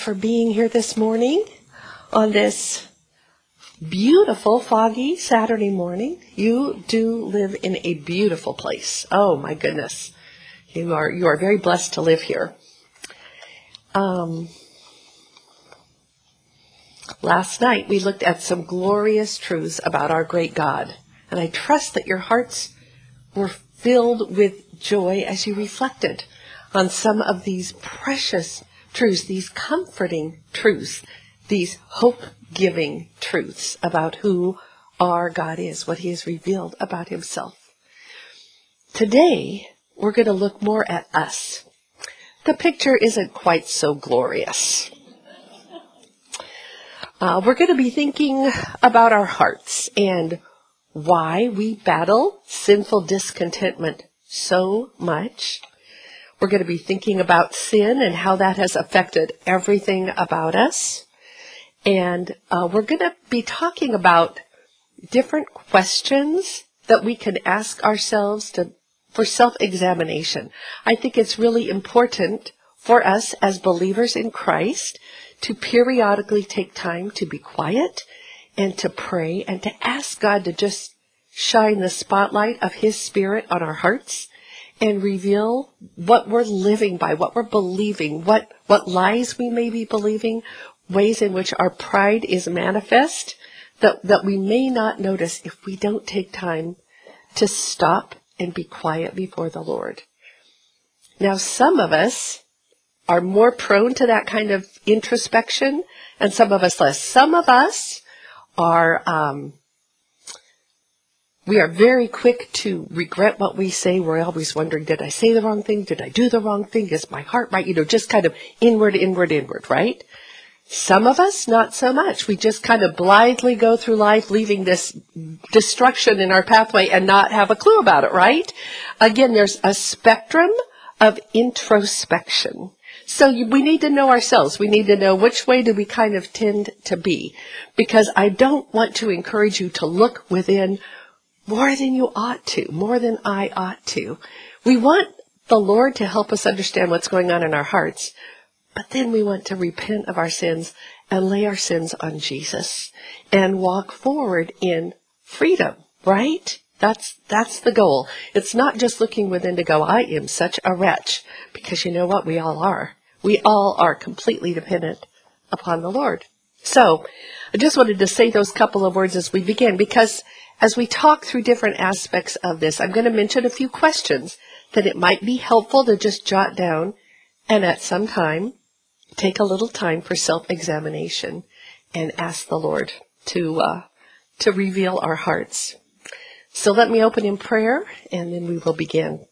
for being here this morning on this beautiful, foggy Saturday morning. You do live in a beautiful place. Oh, my goodness. You are very blessed to live here. Last night, we looked at some glorious truths about our great God, and I trust that your hearts were filled with joy as you reflected on some of these precious truths, these comforting truths, these hope-giving truths about who our God is, what he has revealed about himself. Today, we're going to look more at us. The picture isn't quite so glorious. We're going to be thinking about our hearts and why we battle sinful discontentment so much. We're going to be thinking about sin and how that has affected everything about us. And we're going to be talking about different questions that we can ask ourselves for self-examination. I think it's really important for us as believers in Christ to periodically take time to be quiet and to pray and to ask God to just shine the spotlight of his Spirit on our hearts and reveal what we're living by, what we're believing, what lies we may be believing, ways in which our pride is manifest that we may not notice if we don't take time to stop and be quiet before the Lord. Now, some of us are more prone to that kind of introspection, and some of us less. Some of us are we are very quick to regret what we say. We're always wondering, did I say the wrong thing? Did I do the wrong thing? Is my heart right? Just kind of inward, right? Some of us, not so much. We just kind of blithely go through life, leaving this destruction in our pathway and not have a clue about it, right? Again, there's a spectrum of introspection. So we need to know ourselves. We need to know which way do we kind of tend to be. Because I don't want to encourage you to look within more than you ought to, more than I ought to. We want the Lord to help us understand what's going on in our hearts, but then we want to repent of our sins and lay our sins on Jesus and walk forward in freedom, right? That's the goal. It's not just looking within to go, I am such a wretch, because you know what? We all are. We all are completely dependent upon the Lord. So I just wanted to say those couple of words as we begin, because as we talk through different aspects of this, I'm going to mention a few questions that it might be helpful to just jot down and at some time take a little time for self-examination and ask the Lord to reveal our hearts. So let me open in prayer and then we will begin.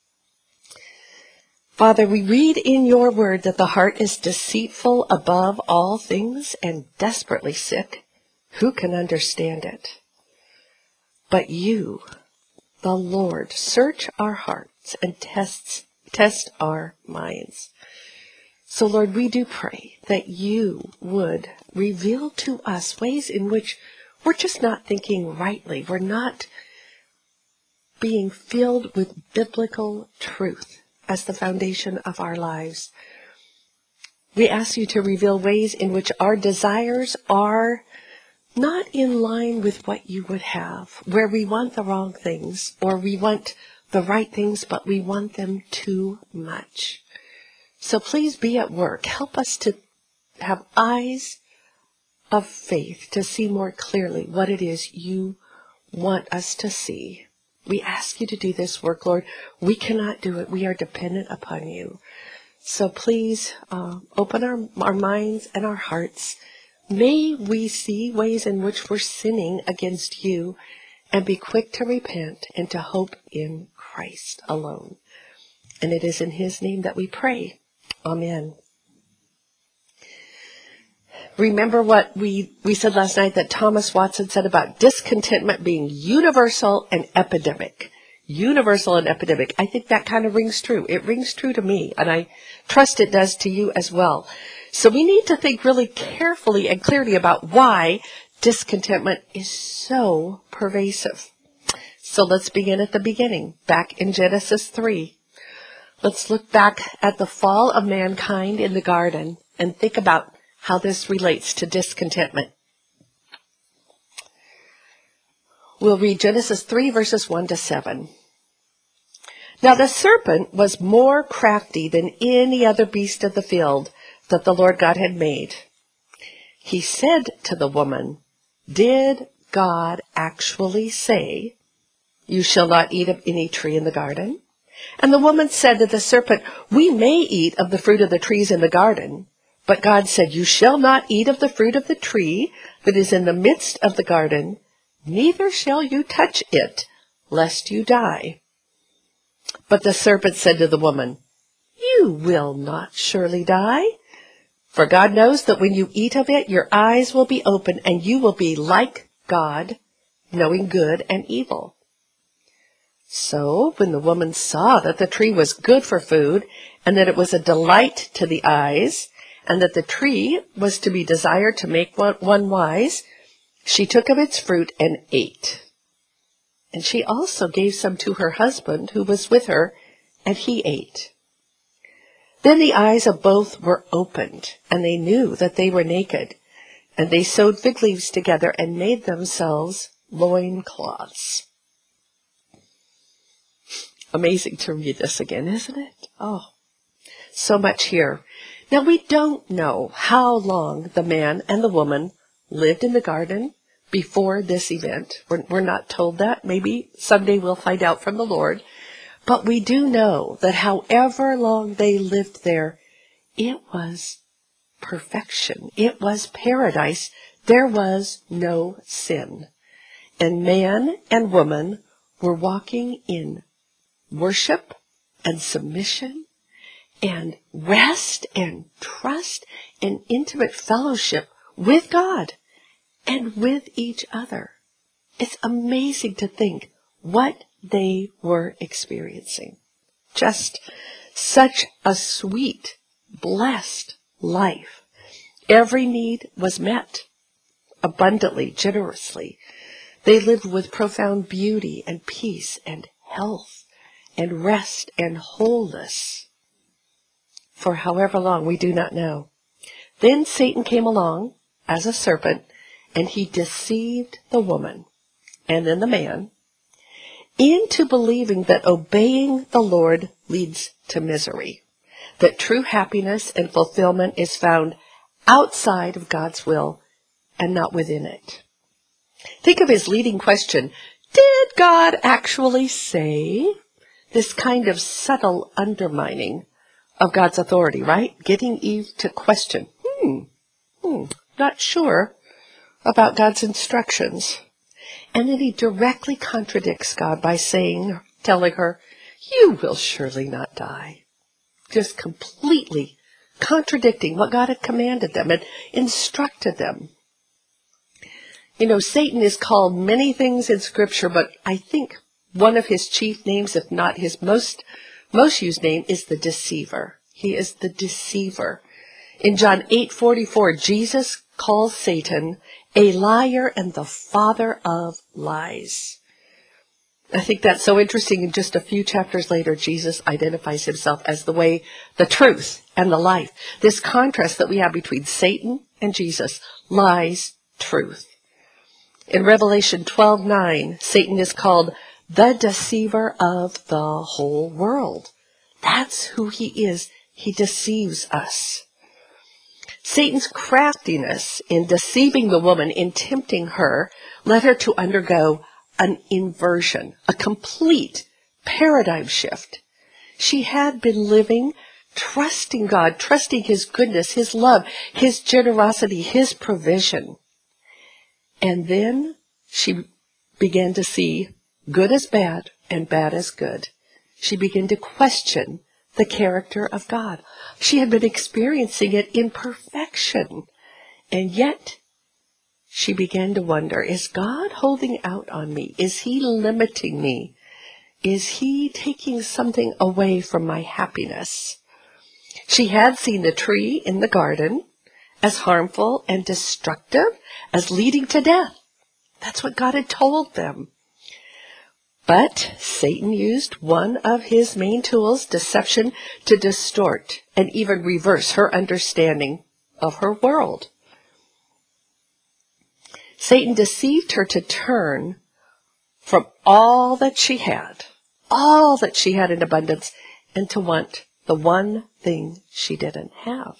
Father, we read in your word that the heart is deceitful above all things and desperately sick. Who can understand it? But you, the Lord, search our hearts and test our minds. So, Lord, we do pray that you would reveal to us ways in which we're just not thinking rightly. We're not being filled with biblical truth as the foundation of our lives. We ask you to reveal ways in which our desires are not in line with what you would have, where we want the wrong things, or we want the right things, but we want them too much. So please be at work. Help us to have eyes of faith to see more clearly what it is you want us to see. We ask you to do this work, Lord. We cannot do it. We are dependent upon you. So please open our minds and our hearts. May we see ways in which we're sinning against you and be quick to repent and to hope in Christ alone. And it is in his name that we pray. Amen. Remember what we said last night that Thomas Watson said about discontentment being universal and epidemic. Universal and epidemic. I think that kind of rings true. It rings true to me, and I trust it does to you as well. So we need to think really carefully and clearly about why discontentment is so pervasive. So let's begin at the beginning, back in Genesis 3. Let's look back at the fall of mankind in the garden. and think about how this relates to discontentment. We'll read Genesis 3, verses 1 to 7. Now the serpent was more crafty than any other beast of the field that the Lord God had made. He said to the woman, "Did God actually say, 'You shall not eat of any tree in the garden'?" And the woman said to the serpent, "We may eat of the fruit of the trees in the garden, but God said, 'You shall not eat of the fruit of the tree that is in the midst of the garden, neither shall you touch it, lest you die.' But the serpent said to the woman, 'You will not surely die. For God knows that when you eat of it, your eyes will be open, and you will be like God, knowing good and evil.' So when the woman saw that the tree was good for food, and that it was a delight to the eyes, and that the tree was to be desired to make one wise, she took of its fruit and ate. And she also gave some to her husband who was with her, and he ate. Then the eyes of both were opened, and they knew that they were naked. And they sewed fig leaves together and made themselves loincloths." Amazing to read this again, isn't it? Oh, so much here. Now, we don't know how long the man and the woman lived in the garden before this event. We're not told that. Maybe someday we'll find out from the Lord. But we do know that however long they lived there, it was perfection. It was paradise. There was no sin. And man and woman were walking in worship and submission and rest and trust and intimate fellowship with God and with each other. It's amazing to think what they were experiencing. Just such a sweet, blessed life. Every need was met abundantly, generously. They lived with profound beauty and peace and health and rest and wholeness. For however long, we do not know. Then Satan came along as a serpent, and he deceived the woman and then the man into believing that obeying the Lord leads to misery, that true happiness and fulfillment is found outside of God's will and not within it. Think of his leading question, did God actually say? This kind of subtle undermining of God's authority, right? Getting Eve to question, not sure about God's instructions. And then he directly contradicts God by telling her, you will surely not die. Just completely contradicting what God had commanded them and instructed them. You know, Satan is called many things in Scripture, but I think one of his chief names, if not his most used name, is the deceiver. He is the deceiver. In John 8:44, Jesus calls Satan a liar and the father of lies. I think that's so interesting. In just a few chapters later, Jesus identifies himself as the way, the truth, and the life. This contrast that we have between Satan and Jesus, lies, truth. In Revelation 12:9, Satan is called the deceiver of the whole world. That's who he is. He deceives us. Satan's craftiness in deceiving the woman, in tempting her, led her to undergo an inversion, a complete paradigm shift. She had been living, trusting God, trusting his goodness, his love, his generosity, his provision. And then she began to see good as bad and bad as good. She began to question the character of God. She had been experiencing it in perfection. And yet, she began to wonder, is God holding out on me? Is he limiting me? Is he taking something away from my happiness? She had seen the tree in the garden as harmful and destructive, as leading to death. That's what God had told them. But Satan used one of his main tools, deception, to distort and even reverse her understanding of her world. Satan deceived her to turn from all that she had in abundance, and to want the one thing she didn't have.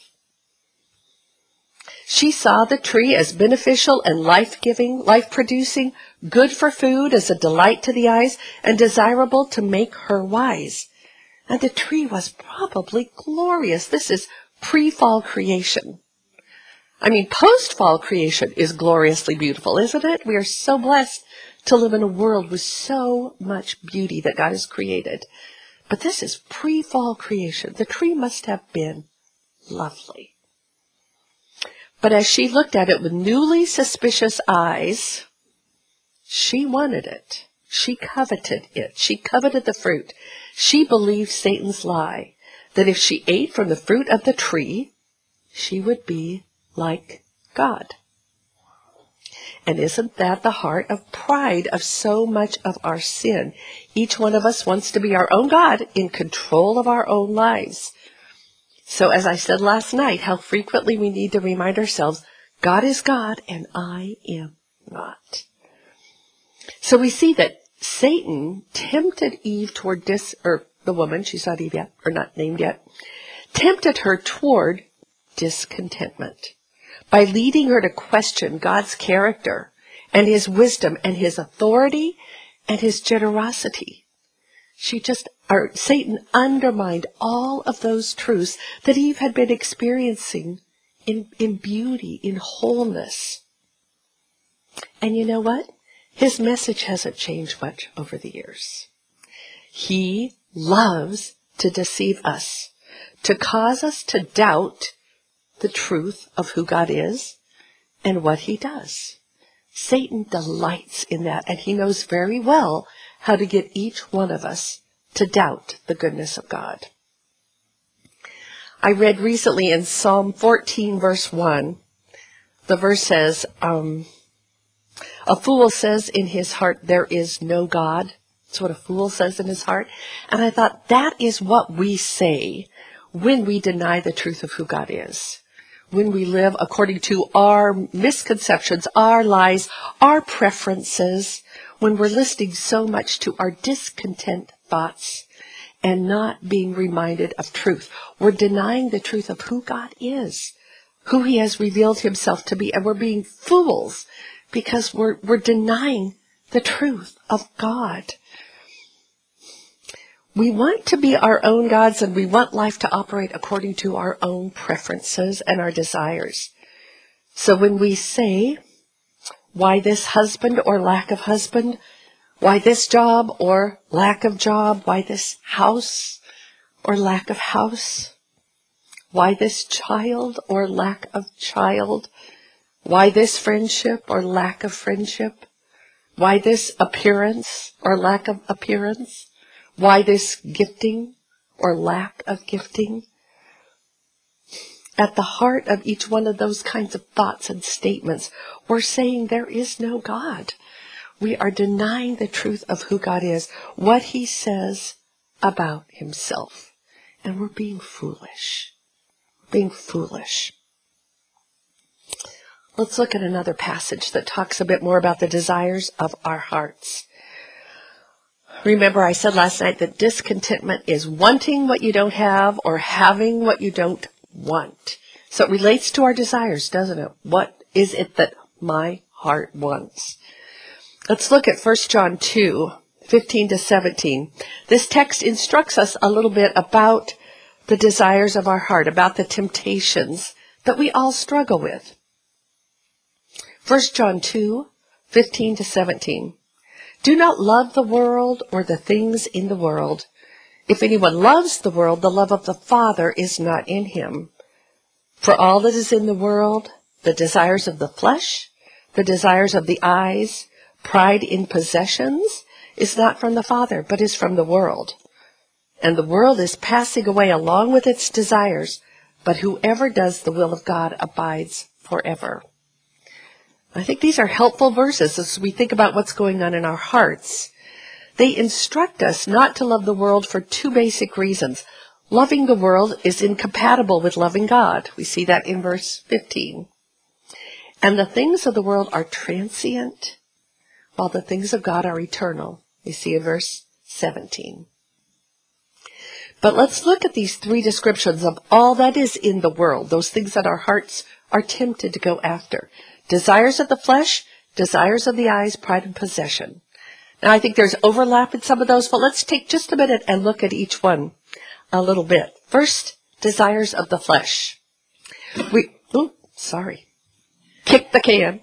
She saw the tree as beneficial and life-giving, life-producing, good for food, as a delight to the eyes, and desirable to make her wise. And the tree was probably glorious. This is pre-fall creation. I mean, post-fall creation is gloriously beautiful, isn't it? We are so blessed to live in a world with so much beauty that God has created. But this is pre-fall creation. The tree must have been lovely. But as she looked at it with newly suspicious eyes, she wanted it. She coveted it. She coveted the fruit. She believed Satan's lie, that if she ate from the fruit of the tree, she would be like God. And isn't that the heart of pride of so much of our sin? Each one of us wants to be our own God, in control of our own lives. So as I said last night, how frequently we need to remind ourselves, God is God and I am not. So we see that Satan tempted Eve toward the woman, she's not Eve yet, or not named yet, tempted her toward discontentment by leading her to question God's character and his wisdom and his authority and his generosity. Satan undermined all of those truths that Eve had been experiencing in beauty, in wholeness. And you know what? His message hasn't changed much over the years. He loves to deceive us, to cause us to doubt the truth of who God is and what he does. Satan delights in that, and he knows very well how to get each one of us to doubt the goodness of God. I read recently in Psalm 14, verse 1, the verse says, a fool says in his heart, there is no God. That's what a fool says in his heart. And I thought, that is what we say when we deny the truth of who God is. When we live according to our misconceptions, our lies, our preferences, when we're listening so much to our discontent thoughts and not being reminded of truth. We're denying the truth of who God is, who he has revealed himself to be, and we're being fools because we're denying the truth of God. We want to be our own gods, and we want life to operate according to our own preferences and our desires. So when we say, why this husband or lack of husband? Why this job or lack of job? Why this house or lack of house? Why this child or lack of child? Why this friendship or lack of friendship? Why this appearance or lack of appearance? Why this gifting or lack of gifting? At the heart of each one of those kinds of thoughts and statements, we're saying there is no God. We are denying the truth of who God is, what he says about himself. And we're being foolish. Being foolish. Let's look at another passage that talks a bit more about the desires of our hearts. Remember, I said last night that discontentment is wanting what you don't have or having what you don't want. So it relates to our desires, doesn't it? What is it that my heart wants? Let's look at 1 John 2, 15 to 17. This text instructs us a little bit about the desires of our heart, about the temptations that we all struggle with. 1 John 2, 15 to 17. Do not love the world or the things in the world. If anyone loves the world, the love of the Father is not in him. For all that is in the world, the desires of the flesh, the desires of the eyes, pride in possessions, is not from the Father, but is from the world. And the world is passing away along with its desires, but whoever does the will of God abides forever. I think these are helpful verses as we think about what's going on in our hearts. They instruct us not to love the world for two basic reasons. Loving the world is incompatible with loving God. We see that in verse 15. And the things of the world are transient, while the things of God are eternal. We see in verse 17. But let's look at these three descriptions of all that is in the world, those things that our hearts are tempted to go after. Desires of the flesh, desires of the eyes, pride and possession. Now I think there's overlap in some of those, but let's take just a minute and look at each one a little bit. First, desires of the flesh. Kick the can.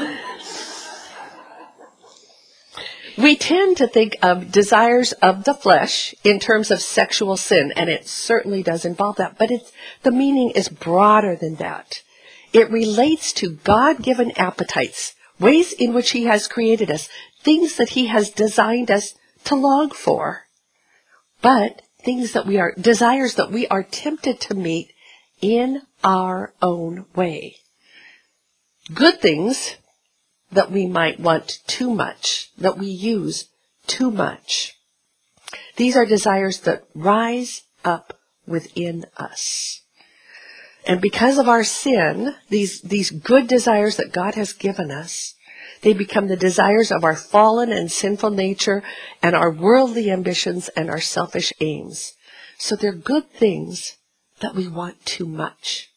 We tend to think of desires of the flesh in terms of sexual sin, and it certainly does involve that, but the meaning is broader than that. It relates to God-given appetites, ways in which He has created us, things that He has designed us to long for, but desires that we are tempted to meet in our own way. Good things that we might want too much, that we use too much. These are desires that rise up within us. And because of our sin, these good desires that God has given us, they become the desires of our fallen and sinful nature and our worldly ambitions and our selfish aims. So they're good things that we want too much.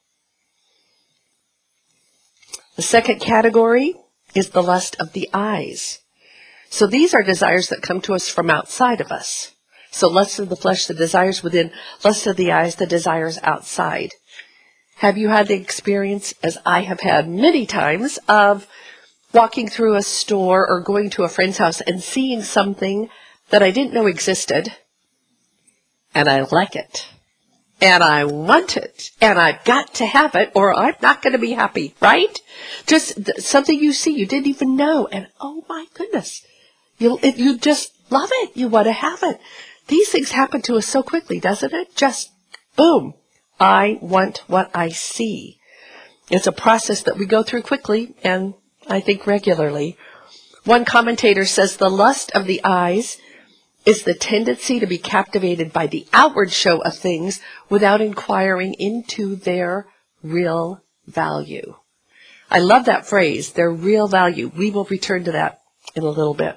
The second category is the lust of the eyes. So these are desires that come to us from outside of us. So lust of the flesh, the desires within, lust of the eyes, the desires outside. Have you had the experience, as I have had many times, of walking through a store or going to a friend's house and seeing something that I didn't know existed, and I like it, and I want it, and I've got to have it, or I'm not going to be happy, right? Just something you see you didn't even know, and oh my goodness, you just love it. You want to have it. These things happen to us so quickly, doesn't it? Just boom. I want what I see. It's a process that we go through quickly, and I think regularly. One commentator says the lust of the eyes is the tendency to be captivated by the outward show of things without inquiring into their real value. I love that phrase, their real value. We will return to that in a little bit.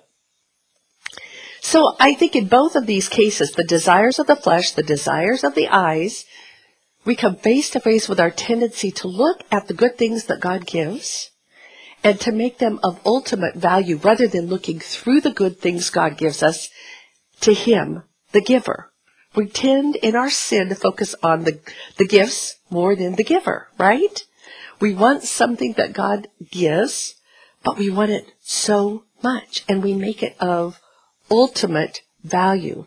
So I think in both of these cases, the desires of the flesh, the desires of the eyes, we come face to face with our tendency to look at the good things that God gives and to make them of ultimate value rather than looking through the good things God gives us to Him, the giver. We tend in our sin to focus on the gifts more than the giver, right? We want something that God gives, but we want it so much, and we make it of ultimate value.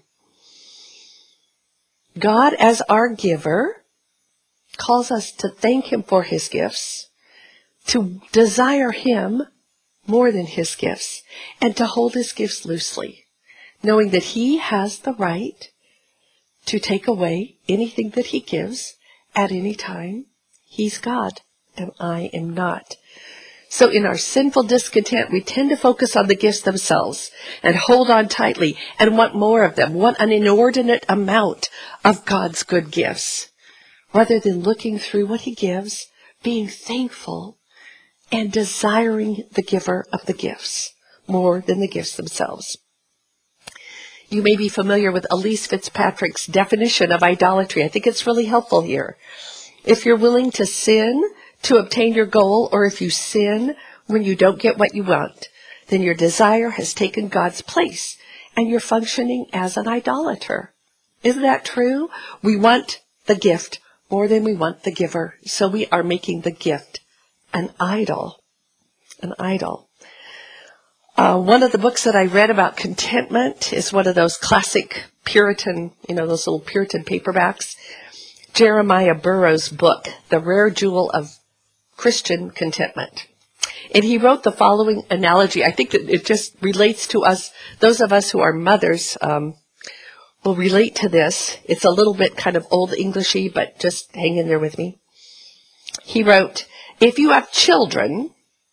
God, as our giver, calls us to thank Him for His gifts, to desire Him more than His gifts, and to hold His gifts loosely, knowing that He has the right to take away anything that He gives at any time. He's God, and I am not. So in our sinful discontent, we tend to focus on the gifts themselves and hold on tightly and want more of them, want an inordinate amount of God's good gifts, rather than looking through what He gives, being thankful, and desiring the giver of the gifts more than the gifts themselves. You may be familiar with Elise Fitzpatrick's definition of idolatry. I think it's really helpful here. If you're willing to sin to obtain your goal, or if you sin when you don't get what you want, then your desire has taken God's place, and you're functioning as an idolater. Isn't that true? We want the gift more than we want the giver, so we are making the gift an idol. An idol. One of the books that I read about contentment is one of those classic Puritan, those little Puritan paperbacks. Jeremiah Burroughs' book, The Rare Jewel of Christian Contentment. And he wrote the following analogy. I think that it just relates to us. Those of us who are mothers will relate to this. It's a little bit kind of old Englishy, but just hang in there with me. He wrote, if you have children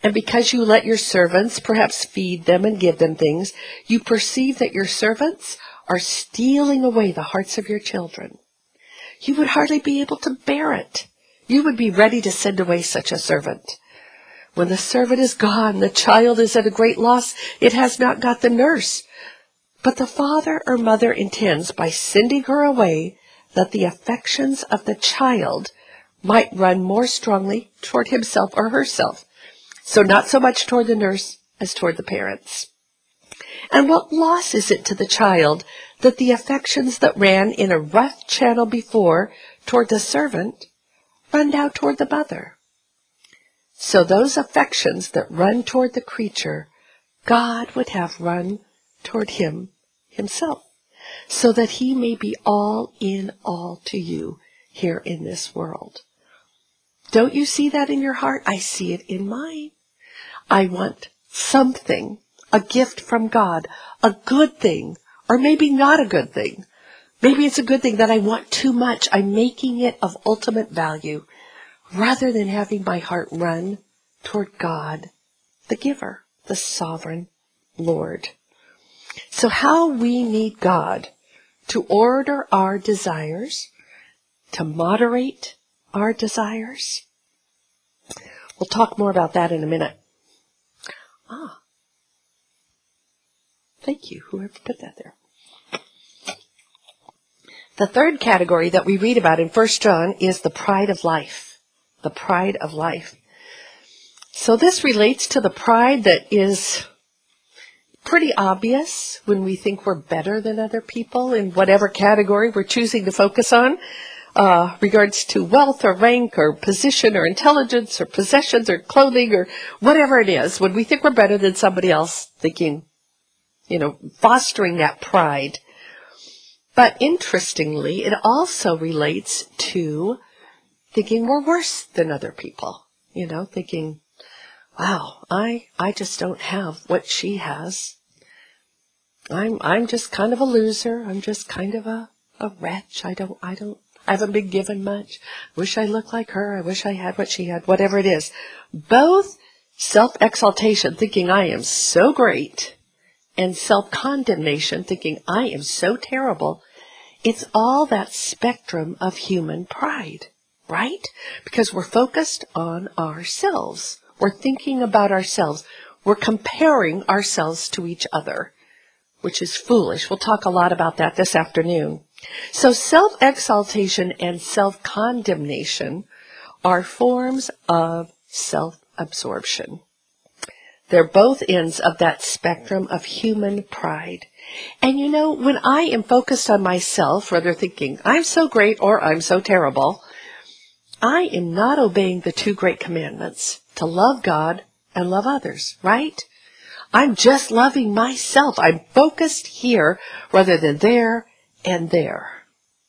And because you let your servants perhaps feed them and give them things, you perceive that your servants are stealing away the hearts of your children. You would hardly be able to bear it. You would be ready to send away such a servant. When the servant is gone, the child is at a great loss. It has not got the nurse. But the father or mother intends, by sending her away, that the affections of the child might run more strongly toward himself or herself. So not so much toward the nurse as toward the parents. And what loss is it to the child that the affections that ran in a rough channel before toward the servant run now toward the mother? So those affections that run toward the creature, God would have run toward him himself, so that he may be all in all to you here in this world. Don't you see that in your heart? I see it in mine. I want something, a gift from God, a good thing, or maybe not a good thing. Maybe it's a good thing that I want too much. I'm making it of ultimate value, rather than having my heart run toward God, the giver, the sovereign Lord. So how we need God to order our desires, to moderate our desires. We'll talk more about that in a minute. Thank you, whoever put that there. The third category that we read about in 1 John is the pride of life. The pride of life. So this relates to the pride that is pretty obvious when we think we're better than other people in whatever category we're choosing to focus on, regards to wealth or rank or position or intelligence or possessions or clothing or whatever it is. When we think we're better than somebody else, thinking, fostering that pride. But interestingly, it also relates to thinking we're worse than other people. Thinking, wow, I just don't have what she has. I'm just kind of a loser. I'm just kind of a wretch. I haven't been given much. Wish I looked like her. I wish I had what she had, whatever it is. Both self-exaltation, thinking I am so great, and self-condemnation, thinking I am so terrible. It's all that spectrum of human pride, right? Because we're focused on ourselves. We're thinking about ourselves. We're comparing ourselves to each other, which is foolish. We'll talk a lot about that this afternoon. So self-exaltation and self-condemnation are forms of self-absorption. They're both ends of that spectrum of human pride. And when I am focused on myself, rather thinking, I'm so great or I'm so terrible, I am not obeying the two great commandments, to love God and love others, right? I'm just loving myself. I'm focused here rather than there and there.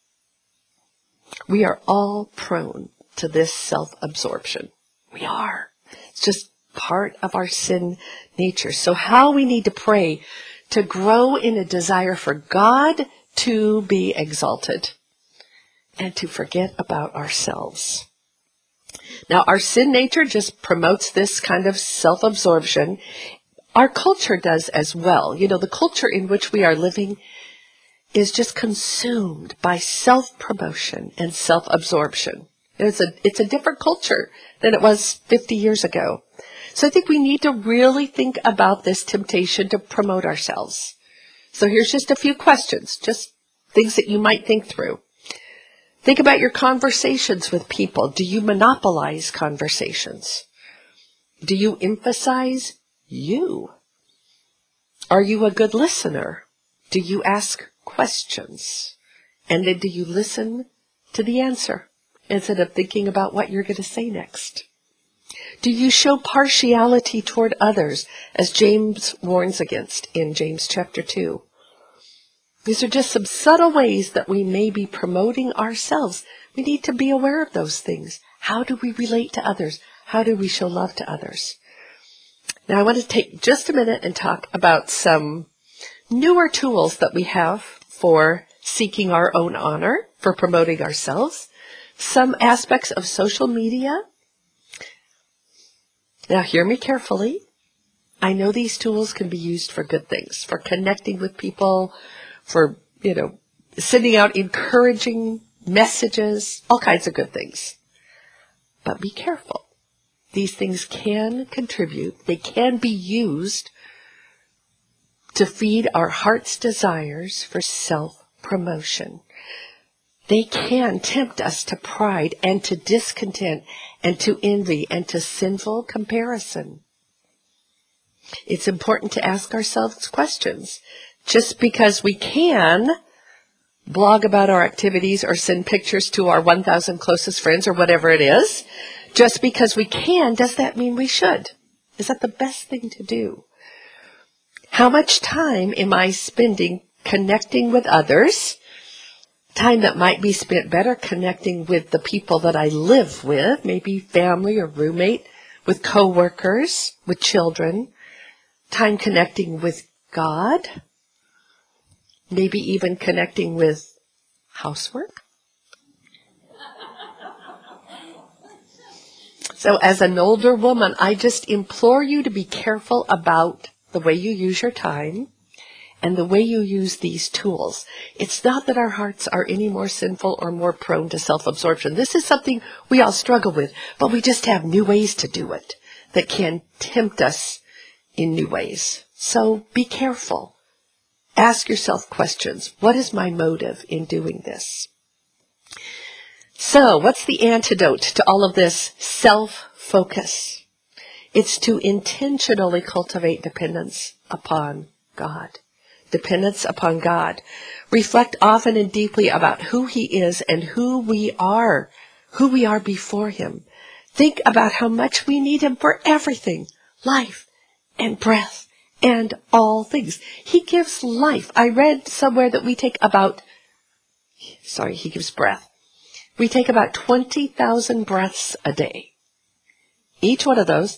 We are all prone to this self-absorption. We are. It's just part of our sin nature. So how we need to pray to grow in a desire for God to be exalted and to forget about ourselves. Now, our sin nature just promotes this kind of self-absorption. Our culture does as well. The culture in which we are living is just consumed by self-promotion and self-absorption. It's a different culture than it was 50 years ago. So I think we need to really think about this temptation to promote ourselves. So here's just a few questions, just things that you might think through. Think about your conversations with people. Do you monopolize conversations? Do you emphasize you? Are you a good listener? Do you ask questions? And then do you listen to the answer instead of thinking about what you're going to say next? Do you show partiality toward others, as James warns against in James chapter 2? These are just some subtle ways that we may be promoting ourselves. We need to be aware of those things. How do we relate to others? How do we show love to others? Now I want to take just a minute and talk about some newer tools that we have for seeking our own honor, for promoting ourselves, some aspects of social media, Now hear me carefully. I know these tools can be used for good things, for connecting with people, for, sending out encouraging messages, all kinds of good things. But be careful. These things can contribute. They can be used to feed our heart's desires for self-promotion. They can tempt us to pride and to discontent and to envy and to sinful comparison. It's important to ask ourselves questions. Just because we can blog about our activities or send pictures to our 1,000 closest friends or whatever it is, just because we can, does that mean we should? Is that the best thing to do? How much time am I spending connecting with others? Time that might be spent better connecting with the people that I live with, maybe family or roommate, with coworkers, with children. Time connecting with God. Maybe even connecting with housework. So as an older woman, I just implore you to be careful about the way you use your time and the way you use these tools. It's not that our hearts are any more sinful or more prone to self-absorption. This is something we all struggle with, but we just have new ways to do it that can tempt us in new ways. So be careful. Ask yourself questions. What is my motive in doing this? So what's the antidote to all of this self-focus? It's to intentionally cultivate dependence upon God. Dependence upon God. Reflect often and deeply about who He is and who we are before Him. Think about how much we need Him for everything, life and breath and all things. He gives life. I read somewhere that He gives breath. We take about 20,000 breaths a day. Each one of those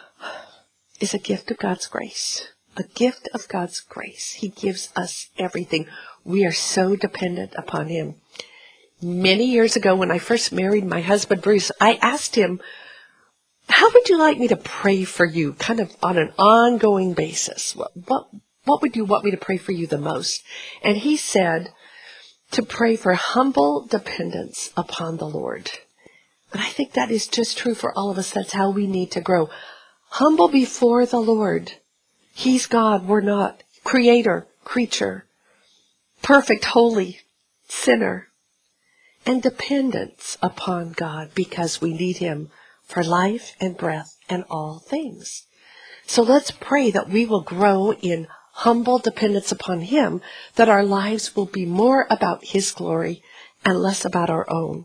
is a gift of God's grace. A gift of God's grace. He gives us everything. We are so dependent upon Him. Many years ago, when I first married my husband, Bruce, I asked him, how would you like me to pray for you, kind of on an ongoing basis? What would you want me to pray for you the most? And he said to pray for humble dependence upon the Lord. And I think that is just true for all of us. That's how we need to grow. Humble before the Lord. He's God, we're not. Creator, creature, perfect, holy, sinner. And dependence upon God because we need Him for life and breath and all things. So let's pray that we will grow in humble dependence upon Him, that our lives will be more about His glory and less about our own.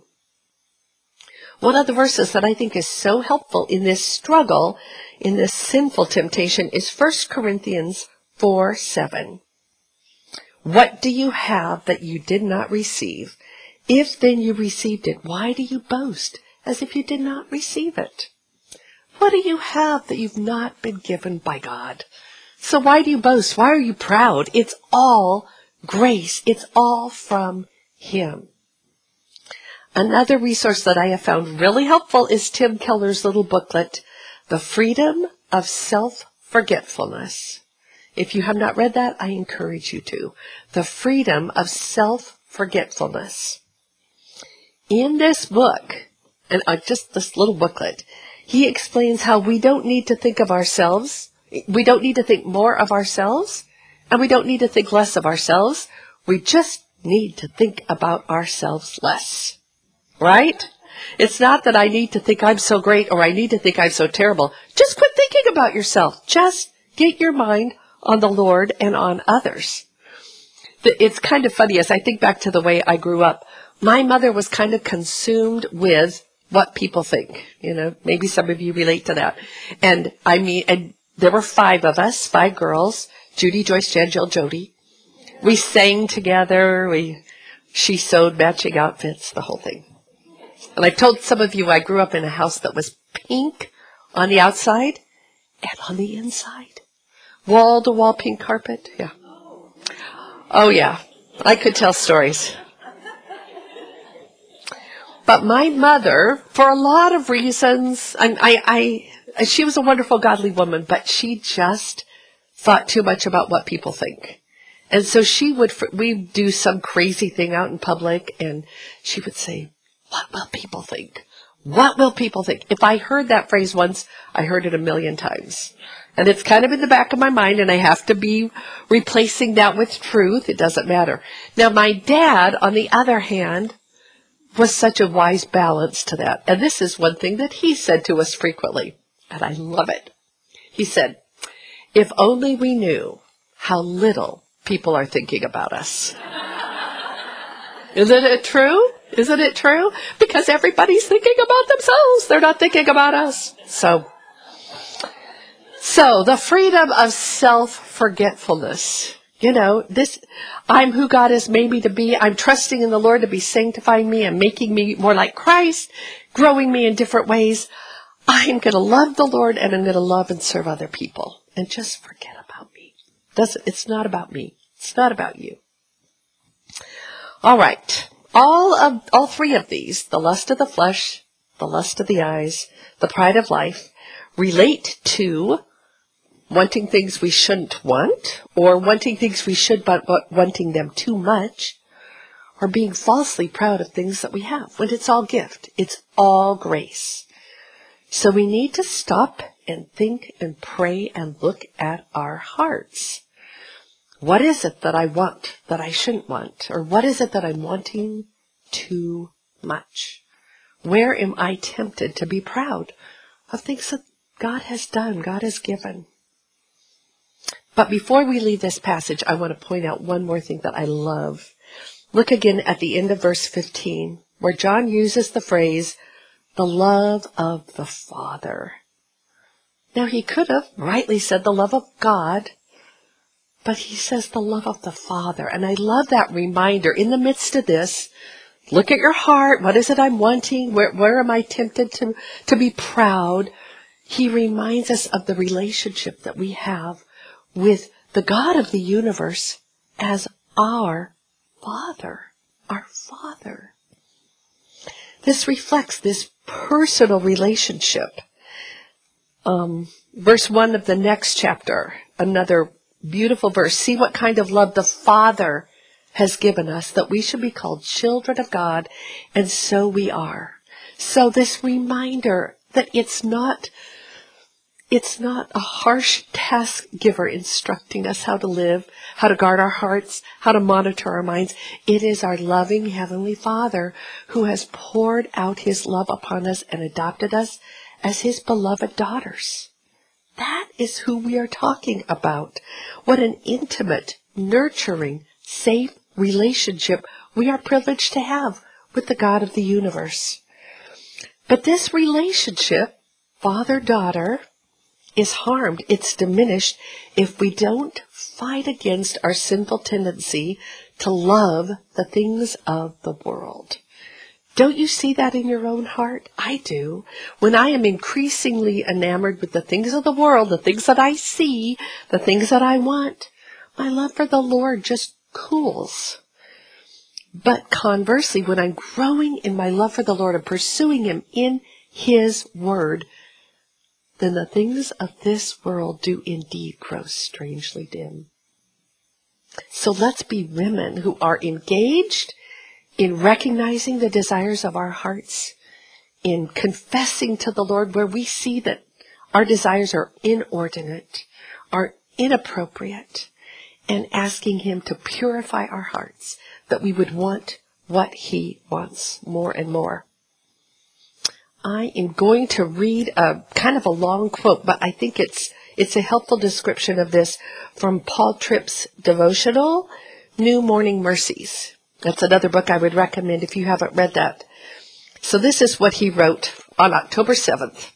One of the verses that I think is so helpful in this struggle, in this sinful temptation, is 1 Corinthians 4:7. What do you have that you did not receive? If then you received it, why do you boast as if you did not receive it? What do you have that you've not been given by God? So why do you boast? Why are you proud? It's all grace. It's all from Him. Another resource that I have found really helpful is Tim Keller's little booklet, The Freedom of Self-Forgetfulness. If you have not read that, I encourage you to. The Freedom of Self-Forgetfulness. In this book, and just this little booklet, he explains how we don't need to think of ourselves. We don't need to think more of ourselves, and we don't need to think less of ourselves. We just need to think about ourselves less. Right? It's not that I need to think I'm so great or I need to think I'm so terrible. Just quit thinking about yourself. Just get your mind on the Lord and on others. It's kind of funny as I think back to the way I grew up. My mother was kind of consumed with what people think. Maybe some of you relate to that. And there were 5 of us, 5 girls, Judy, Joyce, Jan, Jill, Jody. We sang together. She sewed matching outfits, the whole thing. And I've told some of you I grew up in a house that was pink on the outside and on the inside. Wall-to-wall pink carpet. Yeah. Oh, yeah. I could tell stories. But my mother, for a lot of reasons, she was a wonderful, godly woman, but she just thought too much about what people think. And so we'd do some crazy thing out in public, and she would say, what will people think? What will people think? If I heard that phrase once, I heard it 1,000,000 times. And it's kind of in the back of my mind, and I have to be replacing that with truth. It doesn't matter. Now, my dad, on the other hand, was such a wise balance to that. And this is one thing that he said to us frequently, and I love it. He said, if only we knew how little people are thinking about us. Isn't it true? Isn't it true? Because everybody's thinking about themselves. They're not thinking about us. So the freedom of self-forgetfulness. I'm who God has made me to be. I'm trusting in the Lord to be sanctifying me and making me more like Christ, growing me in different ways. I'm going to love the Lord, and I'm going to love and serve other people. And just forget about me. It's not about me. It's not about you. All right. All three of these, the lust of the flesh, the lust of the eyes, the pride of life, relate to wanting things we shouldn't want, or wanting things we should but wanting them too much, or being falsely proud of things that we have, when it's all gift. It's all grace. So we need to stop and think and pray and look at our hearts. What is it that I want that I shouldn't want? Or what is it that I'm wanting too much? Where am I tempted to be proud of things that God has done, God has given? But before we leave this passage, I want to point out one more thing that I love. Look again at the end of verse 15, where John uses the phrase, the love of the Father. Now, he could have rightly said the love of God, but he says the love of the Father. And I love that reminder. In the midst of this, look at your heart. What is it I'm wanting? Where am I tempted to be proud? He reminds us of the relationship that we have with the God of the universe as our Father. Our Father. This reflects this personal relationship. Verse 1 of the next chapter, another beautiful verse. See what kind of love the Father has given us, that we should be called children of God, and so we are. So this reminder that it's not a harsh task giver instructing us how to live, how to guard our hearts, how to monitor our minds. It is our loving Heavenly Father who has poured out His love upon us and adopted us as His beloved daughters. That is who we are talking about. What an intimate, nurturing, safe relationship we are privileged to have with the God of the universe. But this relationship, father-daughter, is harmed, it's diminished, if we don't fight against our sinful tendency to love the things of the world. Don't you see that in your own heart? I do. When I am increasingly enamored with the things of the world, the things that I see, the things that I want, my love for the Lord just cools. But conversely, when I'm growing in my love for the Lord and pursuing Him in His Word, then the things of this world do indeed grow strangely dim. So let's be women who are engaged in recognizing the desires of our hearts, in confessing to the Lord where we see that our desires are inordinate, are inappropriate, and asking Him to purify our hearts, that we would want what He wants more and more. I am going to read a kind of a long quote, but I think it's a helpful description of this from Paul Tripp's devotional, New Morning Mercies. That's another book I would recommend if you haven't read that. So this is what he wrote on October 7th.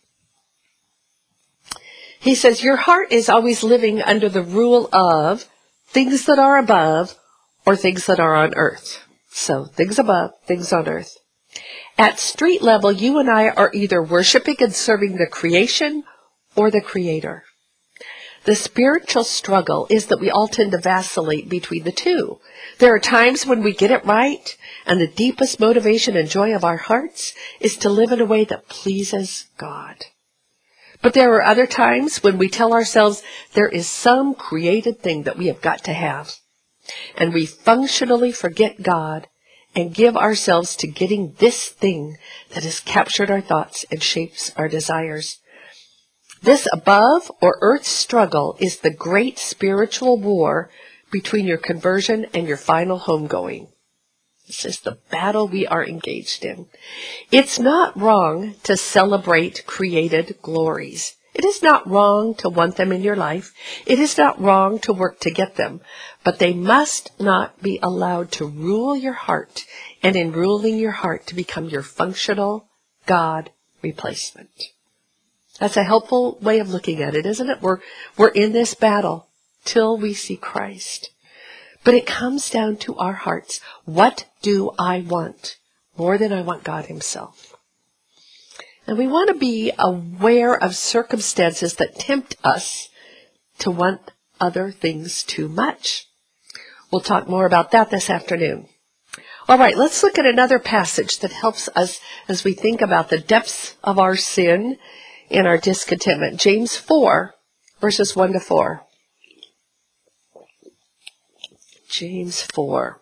He says, your heart is always living under the rule of things that are above or things that are on earth. So things above, things on earth. At street level, you and I are either worshiping and serving the creation or the Creator. The spiritual struggle is that we all tend to vacillate between the two. There are times when we get it right, and the deepest motivation and joy of our hearts is to live in a way that pleases God. But there are other times when we tell ourselves there is some created thing that we have got to have. And we functionally forget God and give ourselves to getting this thing that has captured our thoughts and shapes our desires. This above or earth struggle is the great spiritual war between your conversion and your final homegoing. This is the battle we are engaged in. It's not wrong to celebrate created glories. It is not wrong to want them in your life. It is not wrong to work to get them. But they must not be allowed to rule your heart, and in ruling your heart to become your functional God replacement. That's a helpful way of looking at it, isn't it? We're in this battle till we see Christ. But it comes down to our hearts. What do I want more than I want God himself? And we want to be aware of circumstances that tempt us to want other things too much. We'll talk more about that this afternoon. All right, let's look at another passage that helps us as we think about the depths of our sin and our discontentment. James 4, verses 1 to 4. James 4.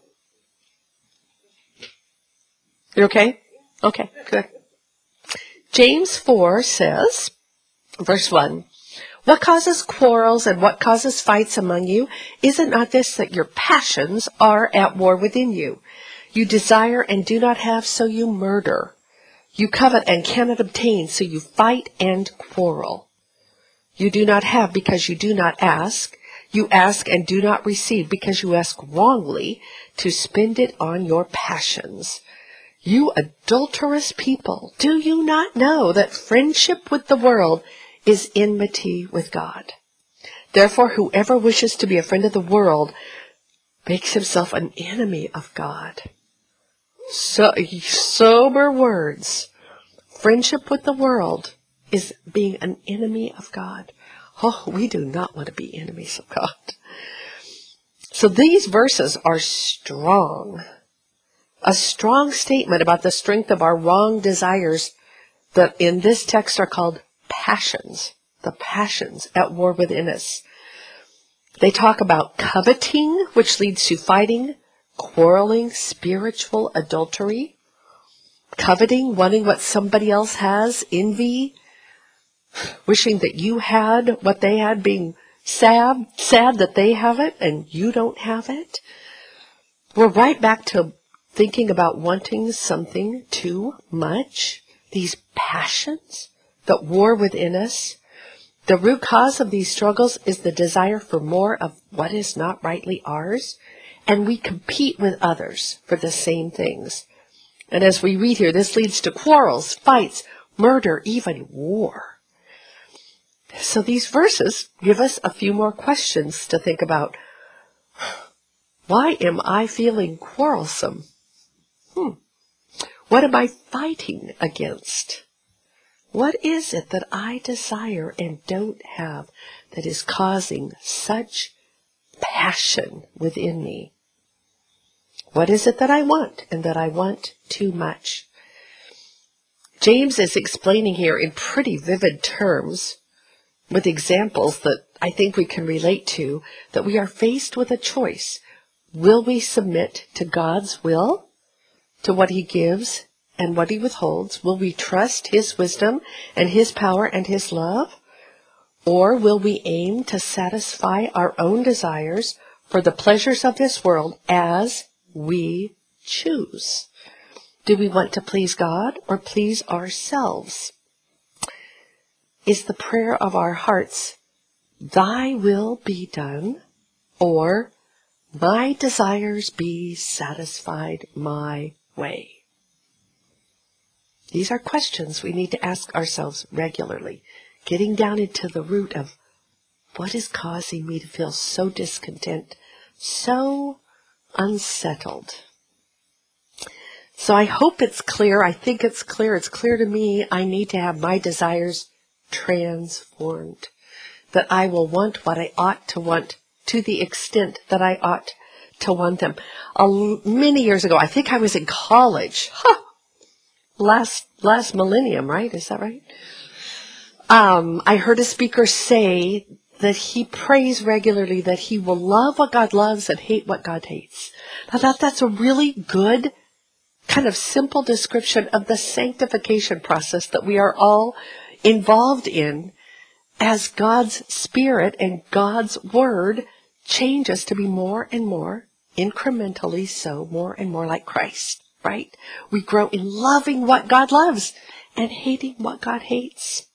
You okay? Okay, good. James 4 says, verse 1, what causes quarrels and what causes fights among you? Is it not this, that your passions are at war within you? You desire and do not have, so you murder. You covet and cannot obtain, so you fight and quarrel. You do not have because you do not ask. You ask and do not receive because you ask wrongly to spend it on your passions. You adulterous people, do you not know that friendship with the world is enmity with God? Therefore, whoever wishes to be a friend of the world makes himself an enemy of God. So, sober words. Friendship with the world is being an enemy of God. Oh, we do not want to be enemies of God. So these verses are strong. A strong statement about the strength of our wrong desires that in this text are called passions. The passions at war within us. They talk about coveting, which leads to fighting, quarreling, spiritual adultery, coveting, wanting what somebody else has, envy, wishing that you had what they had, being sad that they have it and you don't have it. We're right back to thinking about wanting something too much. These passions that war within us. The root cause of these struggles is the desire for more of what is not rightly ours. And we compete with others for the same things. And as we read here, this leads to quarrels, fights, murder, even war. So these verses give us a few more questions to think about. Why am I feeling quarrelsome? What am I fighting against? What is it that I desire and don't have that is causing such passion within me? What is it that I want and that I want too much? James is explaining here in pretty vivid terms with examples that I think we can relate to, that we are faced with a choice. Will we submit to God's will, to what he gives and what he withholds? Will we trust his wisdom and his power and his love? Or will we aim to satisfy our own desires for the pleasures of this world as we choose? Do we want to please God or please ourselves? Is the prayer of our hearts, thy will be done, or my desires be satisfied my way? These are questions we need to ask ourselves regularly, getting down into the root of what is causing me to feel so discontent, so unsettled. So I hope it's clear. I think it's clear. It's clear to me I need to have my desires transformed, that I will want what I ought to want to the extent that I ought to want them. Many years ago, I think I was in college. Last millennium, right? Is that right? I heard a speaker say that he prays regularly that he will love what God loves and hate what God hates. I thought that's a really good, kind of simple description of the sanctification process that we are all involved in as God's Spirit and God's Word change us to be more and more, incrementally so, more and more like Christ, right? We grow in loving what God loves and hating what God hates.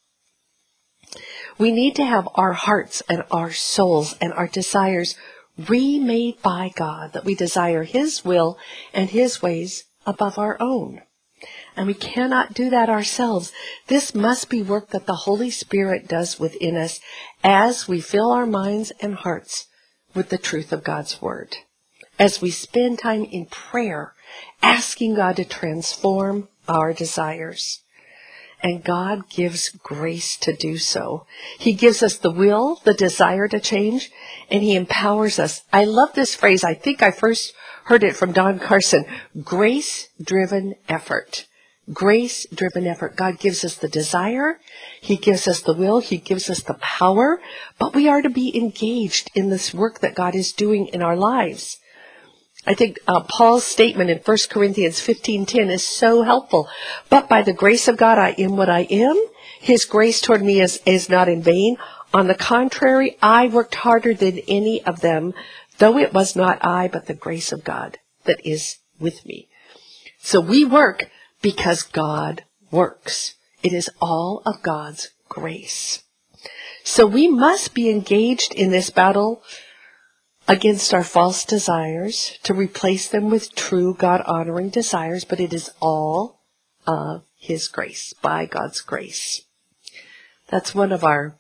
We need to have our hearts and our souls and our desires remade by God, that we desire His will and His ways above our own. And we cannot do that ourselves. This must be work that the Holy Spirit does within us as we fill our minds and hearts with the truth of God's Word. As we spend time in prayer, asking God to transform our desires. And God gives grace to do so. He gives us the will, the desire to change, and He empowers us. I love this phrase. I think I first heard it from Don Carson. Grace-driven effort. Grace-driven effort. God gives us the desire. He gives us the will. He gives us the power. But we are to be engaged in this work that God is doing in our lives. I think Paul's statement in 1 Corinthians 15:10 is so helpful. But by the grace of God, I am what I am. His grace toward me is not in vain. On the contrary, I worked harder than any of them, though it was not I, but the grace of God that is with me. So we work because God works. It is all of God's grace. So we must be engaged in this battle against our false desires, to replace them with true God-honoring desires, but it is all of His grace, by God's grace. That's one of our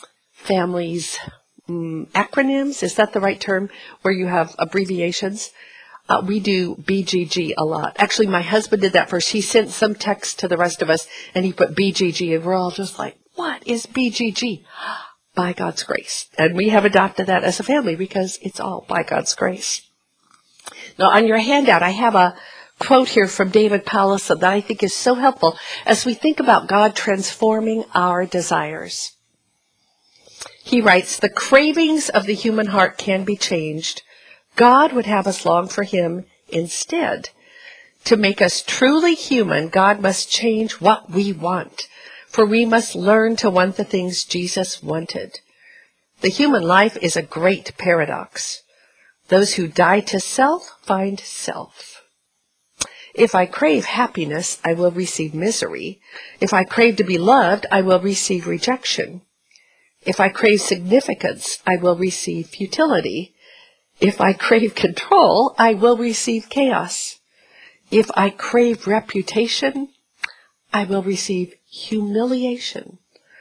family's acronyms. Is that the right term, where you have abbreviations? We do BGG a lot. Actually, my husband did that first. He sent some text to the rest of us, and he put BGG, and we're all just like, what is BGG? By God's grace. And we have adopted that as a family because it's all by God's grace. Now, on your handout, I have a quote here from David Powlison that I think is so helpful as we think about God transforming our desires. He writes, "The cravings of the human heart can be changed. God would have us long for Him instead. To make us truly human, God must change what we want. For we must learn to want the things Jesus wanted. The human life is a great paradox. Those who die to self find self. If I crave happiness, I will receive misery. If I crave to be loved, I will receive rejection. If I crave significance, I will receive futility. If I crave control, I will receive chaos. If I crave reputation, I will receive humiliation.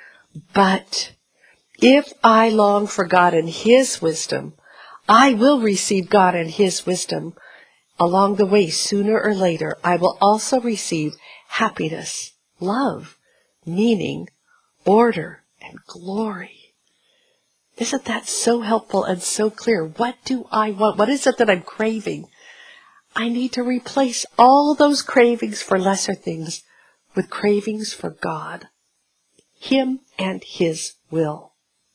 But if I long for God and His wisdom, I will receive God and His wisdom. Along the way, sooner or later, I will also receive happiness, love, meaning, order, and glory." Isn't that so helpful and so clear? What do I want? What is it that I'm craving? I need to replace all those cravings for lesser things with cravings for God, Him and His will.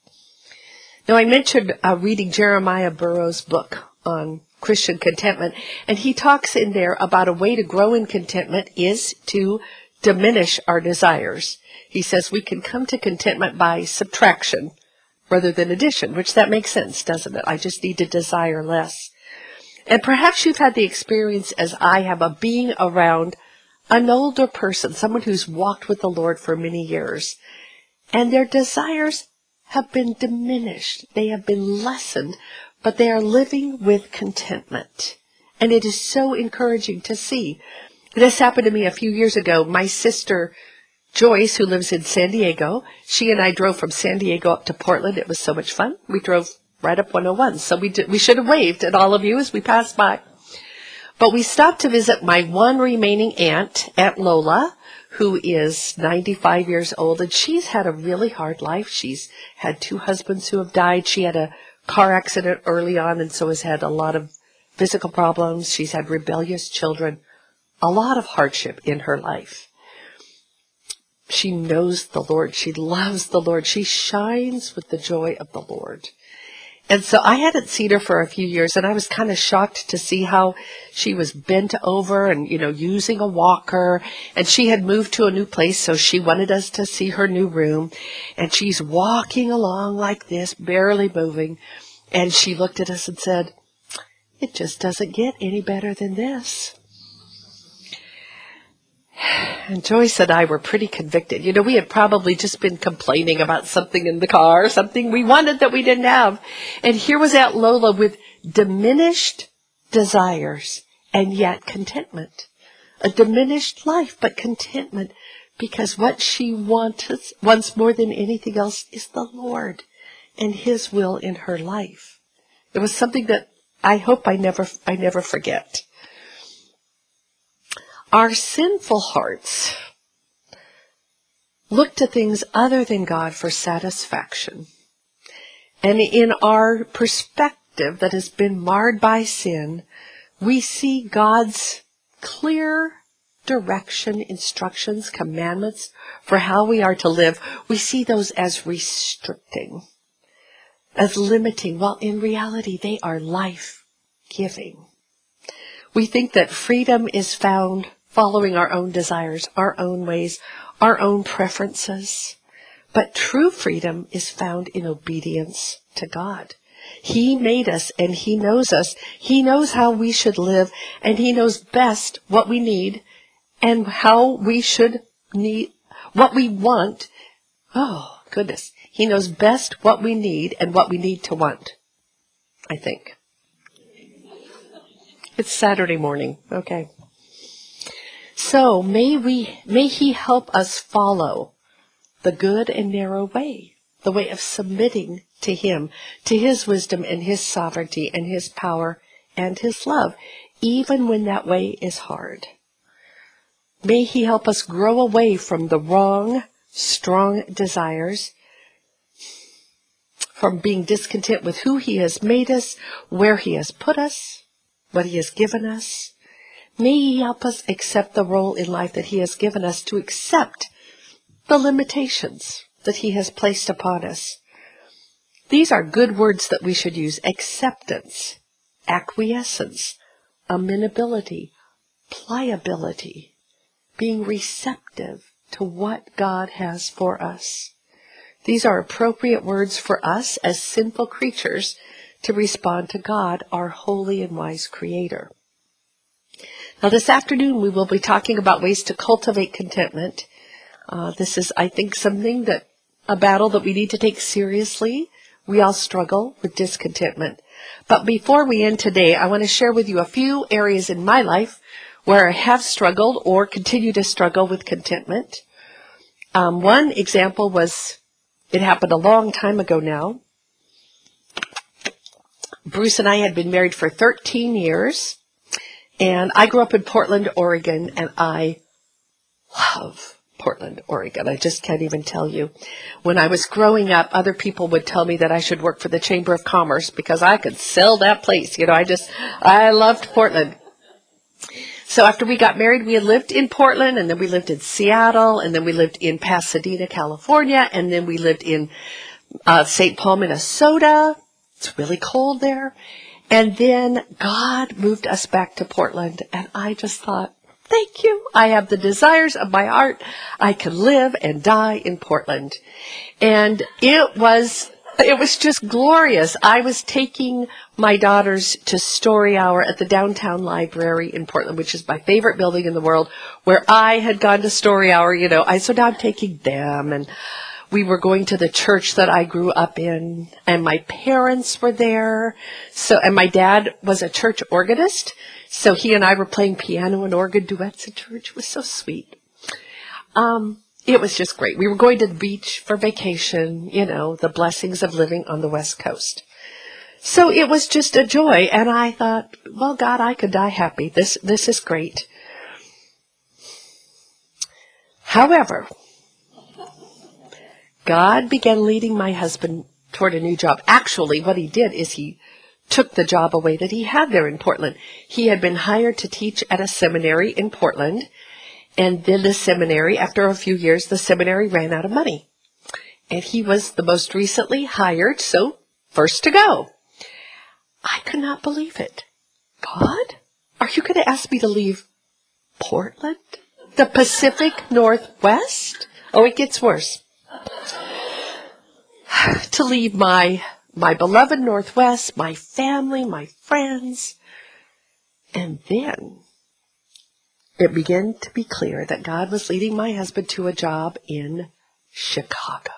Now, I mentioned reading Jeremiah Burroughs' book on Christian contentment, and he talks in there about a way to grow in contentment is to diminish our desires. He says we can come to contentment by subtraction rather than addition, which that makes sense, doesn't it? I just need to desire less. And perhaps you've had the experience, as I have, of being around an older person, someone who's walked with the Lord for many years, and their desires have been diminished. They have been lessened, but they are living with contentment. And it is so encouraging to see. This happened to me a few years ago. My sister, Joyce, who lives in San Diego, she and I drove from San Diego up to Portland. It was so much fun. We drove right up 101. So we should have waved at all of you as we passed by. But we stopped to visit my one remaining aunt, Aunt Lola, who is 95 years old, and she's had a really hard life. She's had 2 husbands who have died. She had a car accident early on, and so has had a lot of physical problems. She's had rebellious children, a lot of hardship in her life. She knows the Lord. She loves the Lord. She shines with the joy of the Lord. And so I hadn't seen her for a few years, and I was kind of shocked to see how she was bent over and, using a walker. And she had moved to a new place, so she wanted us to see her new room. And she's walking along like this, barely moving. And she looked at us and said, "It just doesn't get any better than this." And Joyce and I were pretty convicted. We had probably just been complaining about something in the car, something we wanted that we didn't have. And here was Aunt Lola with diminished desires and yet contentment. A diminished life, but contentment, because what she wants more than anything else is the Lord and His will in her life. It was something that I hope I never forget. Our sinful hearts look to things other than God for satisfaction. And in our perspective that has been marred by sin, we see God's clear direction, instructions, commandments for how we are to live. We see those as restricting, as limiting, while in reality they are life-giving. We think that freedom is found following our own desires, our own ways, our own preferences. But true freedom is found in obedience to God. He made us and He knows us. He knows how we should live, and He knows best what we need and how we should need, what we want. Oh, goodness. He knows best what we need and what we need to want, I think. It's Saturday morning. Okay. So may He help us follow the good and narrow way, the way of submitting to Him, to His wisdom and His sovereignty and His power and His love, even when that way is hard. May He help us grow away from the wrong, strong desires, from being discontent with who He has made us, where He has put us, what He has given us. May He help us accept the role in life that He has given us, to accept the limitations that He has placed upon us. These are good words that we should use: acceptance, acquiescence, amenability, pliability, being receptive to what God has for us. These are appropriate words for us as sinful creatures to respond to God, our holy and wise Creator. Now, this afternoon we will be talking about ways to cultivate contentment. This is, I think, a battle that we need to take seriously. We all struggle with discontentment. But before we end today, I want to share with you a few areas in my life where I have struggled or continue to struggle with contentment. One example was, it happened a long time ago now. Bruce and I had been married for 13 years. And I grew up in Portland, Oregon, and I love Portland, Oregon. I just can't even tell you. When I was growing up, other people would tell me that I should work for the Chamber of Commerce because I could sell that place. I loved Portland. So after we got married, we had lived in Portland, and then we lived in Seattle, and then we lived in Pasadena, California, and then we lived in St. Paul, Minnesota. It's really cold there. And then God moved us back to Portland, and I just thought, thank you. I have the desires of my heart. I can live and die in Portland. And it was just glorious. I was taking my daughters to Story Hour at the Downtown Library in Portland, which is my favorite building in the world, where I had gone to Story Hour, so now I'm taking them, and we were going to the church that I grew up in, and my parents were there. And my dad was a church organist, so he and I were playing piano and organ duets at church. It was so sweet. It was just great. We were going to the beach for vacation, the blessings of living on the West Coast. So it was just a joy, and I thought, well, God, I could die happy. This is great. However, God began leading my husband toward a new job. Actually, what He did is He took the job away that he had there in Portland. He had been hired to teach at a seminary in Portland, And then the seminary, after a few years, the seminary ran out of money. And he was the most recently hired, so first to go. I could not believe it. God, are you going to ask me to leave Portland? The Pacific Northwest? Oh, it gets worse. To leave my beloved Northwest, my family, my friends. And then it began to be clear that God was leading my husband to a job in Chicago.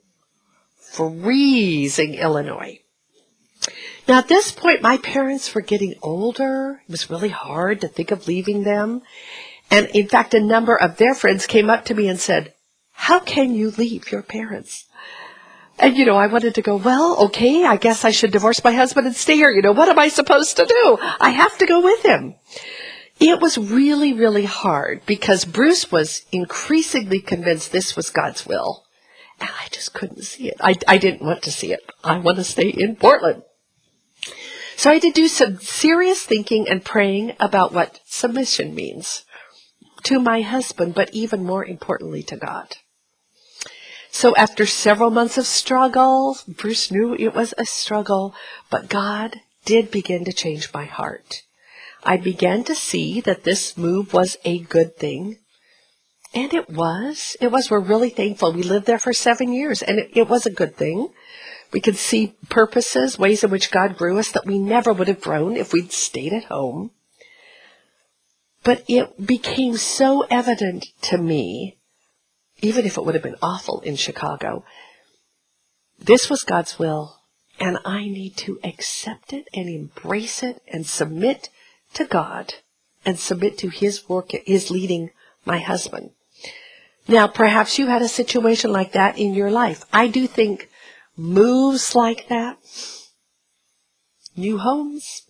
Freezing Illinois. Now at this point, my parents were getting older. It was really hard to think of leaving them. And in fact, a number of their friends came up to me and said, how can you leave your parents? And, I wanted to go, well, okay, I guess I should divorce my husband and stay here. What am I supposed to do? I have to go with him. It was really, really hard because Bruce was increasingly convinced this was God's will. And I just couldn't see it. I didn't want to see it. I want to stay in Portland. So I had to do some serious thinking and praying about what submission means to my husband, but even more importantly to God. So after several months of struggle, Bruce knew it was a struggle, but God did begin to change my heart. I began to see that this move was a good thing. And it was. We're really thankful. We lived there for 7 years, and it was a good thing. We could see purposes, ways in which God grew us that we never would have grown if we'd stayed at home. But it became so evident to me, even if it would have been awful in Chicago, this was God's will, and I need to accept it and embrace it and submit to God and submit to His work, His leading my husband. Now, perhaps you had a situation like that in your life. I do think moves like that, new homes,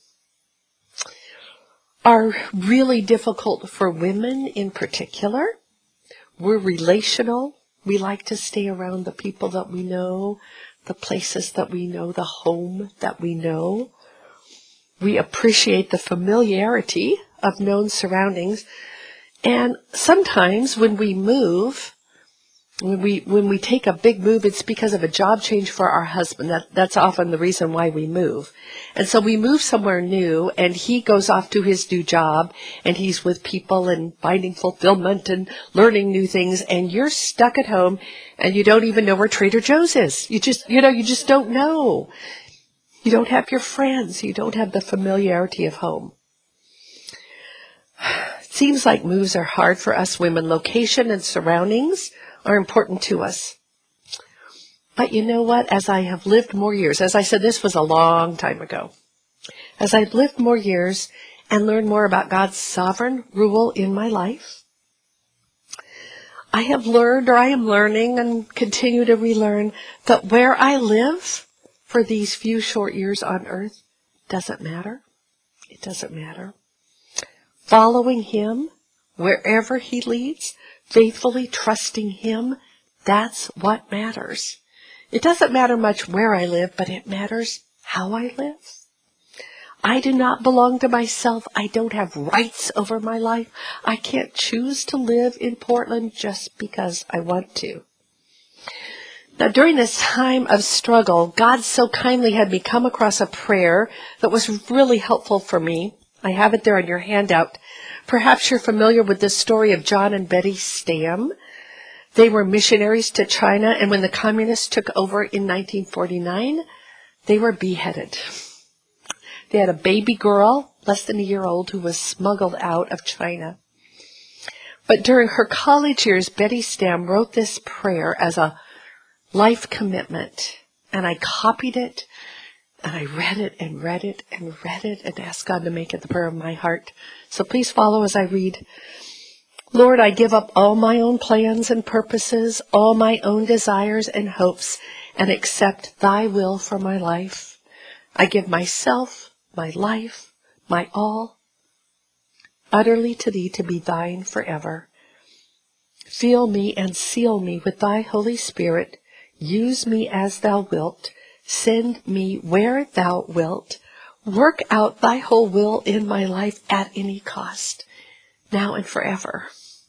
are really difficult for women in particular. We're relational. We like to stay around the people that we know, the places that we know, the home that we know. We appreciate the familiarity of known surroundings. And sometimes when we move, when we take a big move, it's because of a job change for our husband. That's often the reason why we move. And so we move somewhere new, and he goes off to his new job, and he's with people and finding fulfillment and learning new things, and you're stuck at home, and you don't even know where Trader Joe's is. You just don't know. You don't have your friends. You don't have the familiarity of home. It seems like moves are hard for us women. Location and surroundings are important to us. But you know what? As I have lived more years, as I said, this was a long time ago. As I've lived more years and learned more about God's sovereign rule in my life, I have learned, or I am learning and continue to relearn, that where I live for these few short years on earth doesn't matter. It doesn't matter. Following Him wherever He leads, faithfully trusting Him, that's what matters. It doesn't matter much where I live, but it matters how I live. I do not belong to myself. I don't have rights over my life. I can't choose to live in Portland just because I want to. Now, during this time of struggle, God so kindly had me come across a prayer that was really helpful for me. I have it there on your handout. Perhaps you're familiar with the story of John and Betty Stam. They were missionaries to China, and when the communists took over in 1949, they were beheaded. They had a baby girl, less than a year old, who was smuggled out of China. But during her college years, Betty Stam wrote this prayer as a life commitment, and I copied it, and I read it and read it and read it and asked God to make it the prayer of my heart. So please follow as I read. Lord, I give up all my own plans and purposes, all my own desires and hopes, and accept Thy will for my life. I give myself, my life, my all, utterly to Thee to be Thine forever. Fill me and seal me with Thy Holy Spirit. Use me as Thou wilt. Send me where Thou wilt. Work out Thy whole will in my life at any cost, now and forever.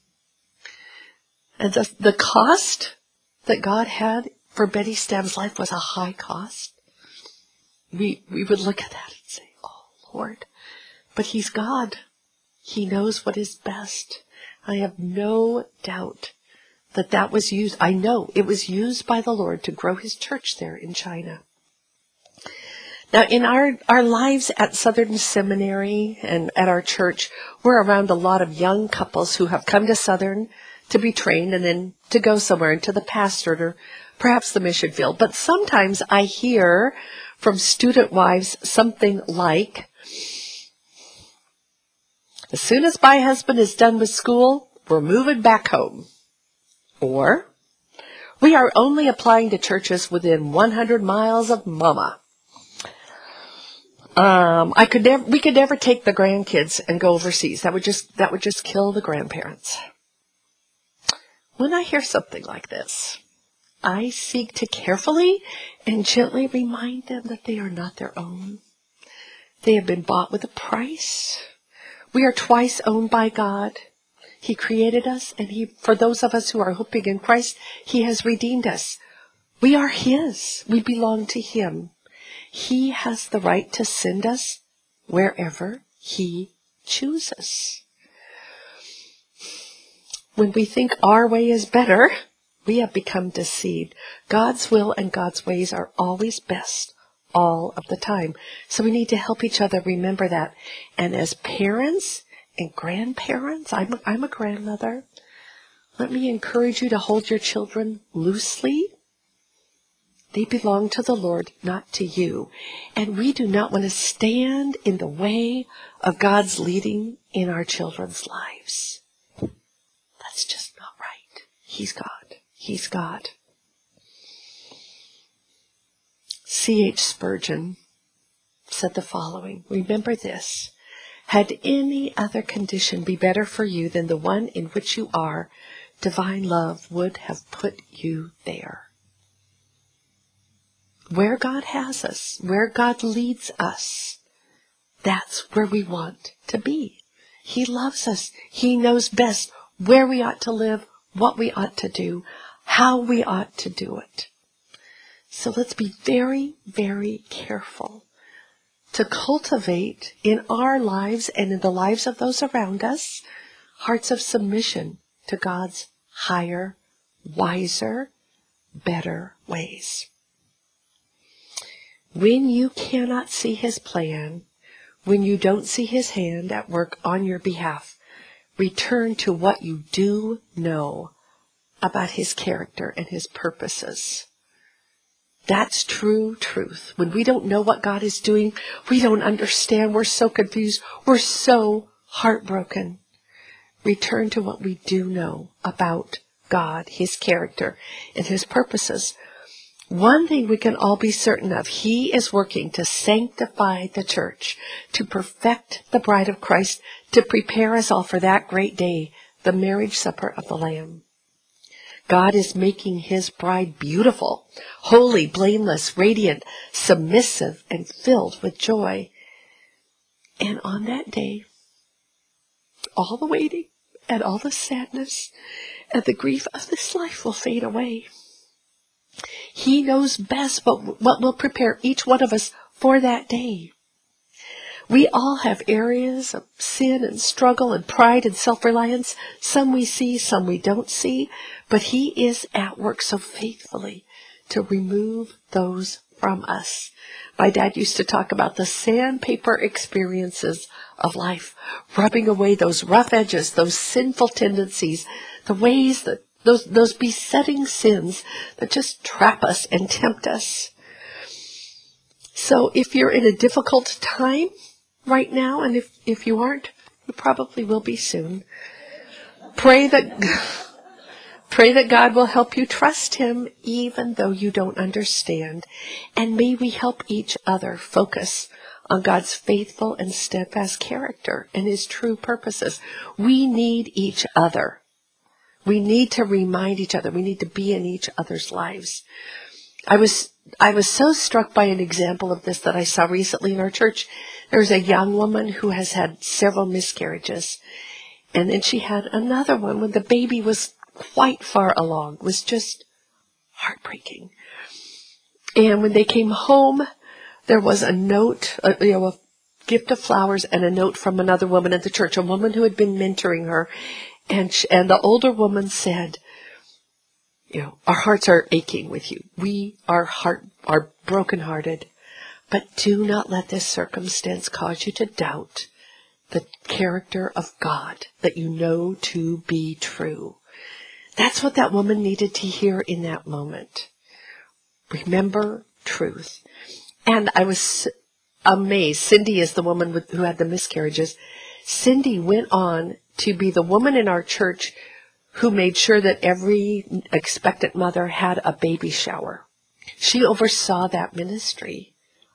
And the cost that God had for Betty Stab's life was a high cost. We would look at that and say, oh, Lord. But He's God. He knows what is best. I have no doubt that was used. I know it was used by the Lord to grow His church there in China. Now, in our lives at Southern Seminary and at our church, we're around a lot of young couples who have come to Southern to be trained and then to go somewhere into the pastorate or perhaps the mission field. But sometimes I hear from student wives something like, as soon as my husband is done with school, we're moving back home. Or, we are only applying to churches within 100 miles of Mama. We could never take the grandkids and go overseas. That would just kill the grandparents. When I hear something like this, I seek to carefully and gently remind them that they are not their own. They have been bought with a price. We are twice owned by God. He created us, and for those of us who are hoping in Christ, He has redeemed us. We are His. We belong to Him. He has the right to send us wherever He chooses. When we think our way is better, we have become deceived. God's will and God's ways are always best, all of the time. So we need to help each other remember that. And as parents and grandparents, I'm a grandmother, let me encourage you to hold your children loosely. They belong to the Lord, not to you. And we do not want to stand in the way of God's leading in our children's lives. That's just not right. He's God. He's God. C.H. Spurgeon said the following, remember this, had any other condition be better for you than the one in which you are, divine love would have put you there. Where God has us, where God leads us, that's where we want to be. He loves us. He knows best where we ought to live, what we ought to do, how we ought to do it. So let's be very, very careful to cultivate in our lives and in the lives of those around us hearts of submission to God's higher, wiser, better ways. When you cannot see His plan, when you don't see His hand at work on your behalf, return to what you do know about His character and His purposes. That's true truth. When we don't know what God is doing, we don't understand, we're so confused, we're so heartbroken. Return to what we do know about God, His character, and His purposes. One thing we can all be certain of, He is working to sanctify the church, to perfect the bride of Christ, to prepare us all for that great day, the marriage supper of the Lamb. God is making His bride beautiful, holy, blameless, radiant, submissive, and filled with joy. And on that day, all the waiting and all the sadness and the grief of this life will fade away. He knows best what will prepare each one of us for that day. We all have areas of sin and struggle and pride and self-reliance. Some we see, some we don't see. But He is at work so faithfully to remove those from us. My dad used to talk about the sandpaper experiences of life, rubbing away those rough edges, those sinful tendencies, the ways that those besetting sins that just trap us and tempt us. So if you're in a difficult time right now, and if you aren't, you probably will be soon, pray that God will help you trust Him even though you don't understand. And may we help each other focus on God's faithful and steadfast character and His true purposes. We need each other. We need to remind each other. We need to be in each other's lives. I was so struck by an example of this that I saw recently in our church. There's a young woman who has had several miscarriages. And then she had another one when the baby was quite far along. It was just heartbreaking. And when they came home, there was a note, a gift of flowers and a note from another woman at the church, a woman who had been mentoring her. And the older woman said, our hearts are aching with you. We are brokenhearted, but do not let this circumstance cause you to doubt the character of God that you know to be true. That's what that woman needed to hear in that moment. Remember truth. And I was amazed. Cindy is the woman who had the miscarriages. Cindy went on to be the woman in our church who made sure that every expectant mother had a baby shower. She oversaw that ministry.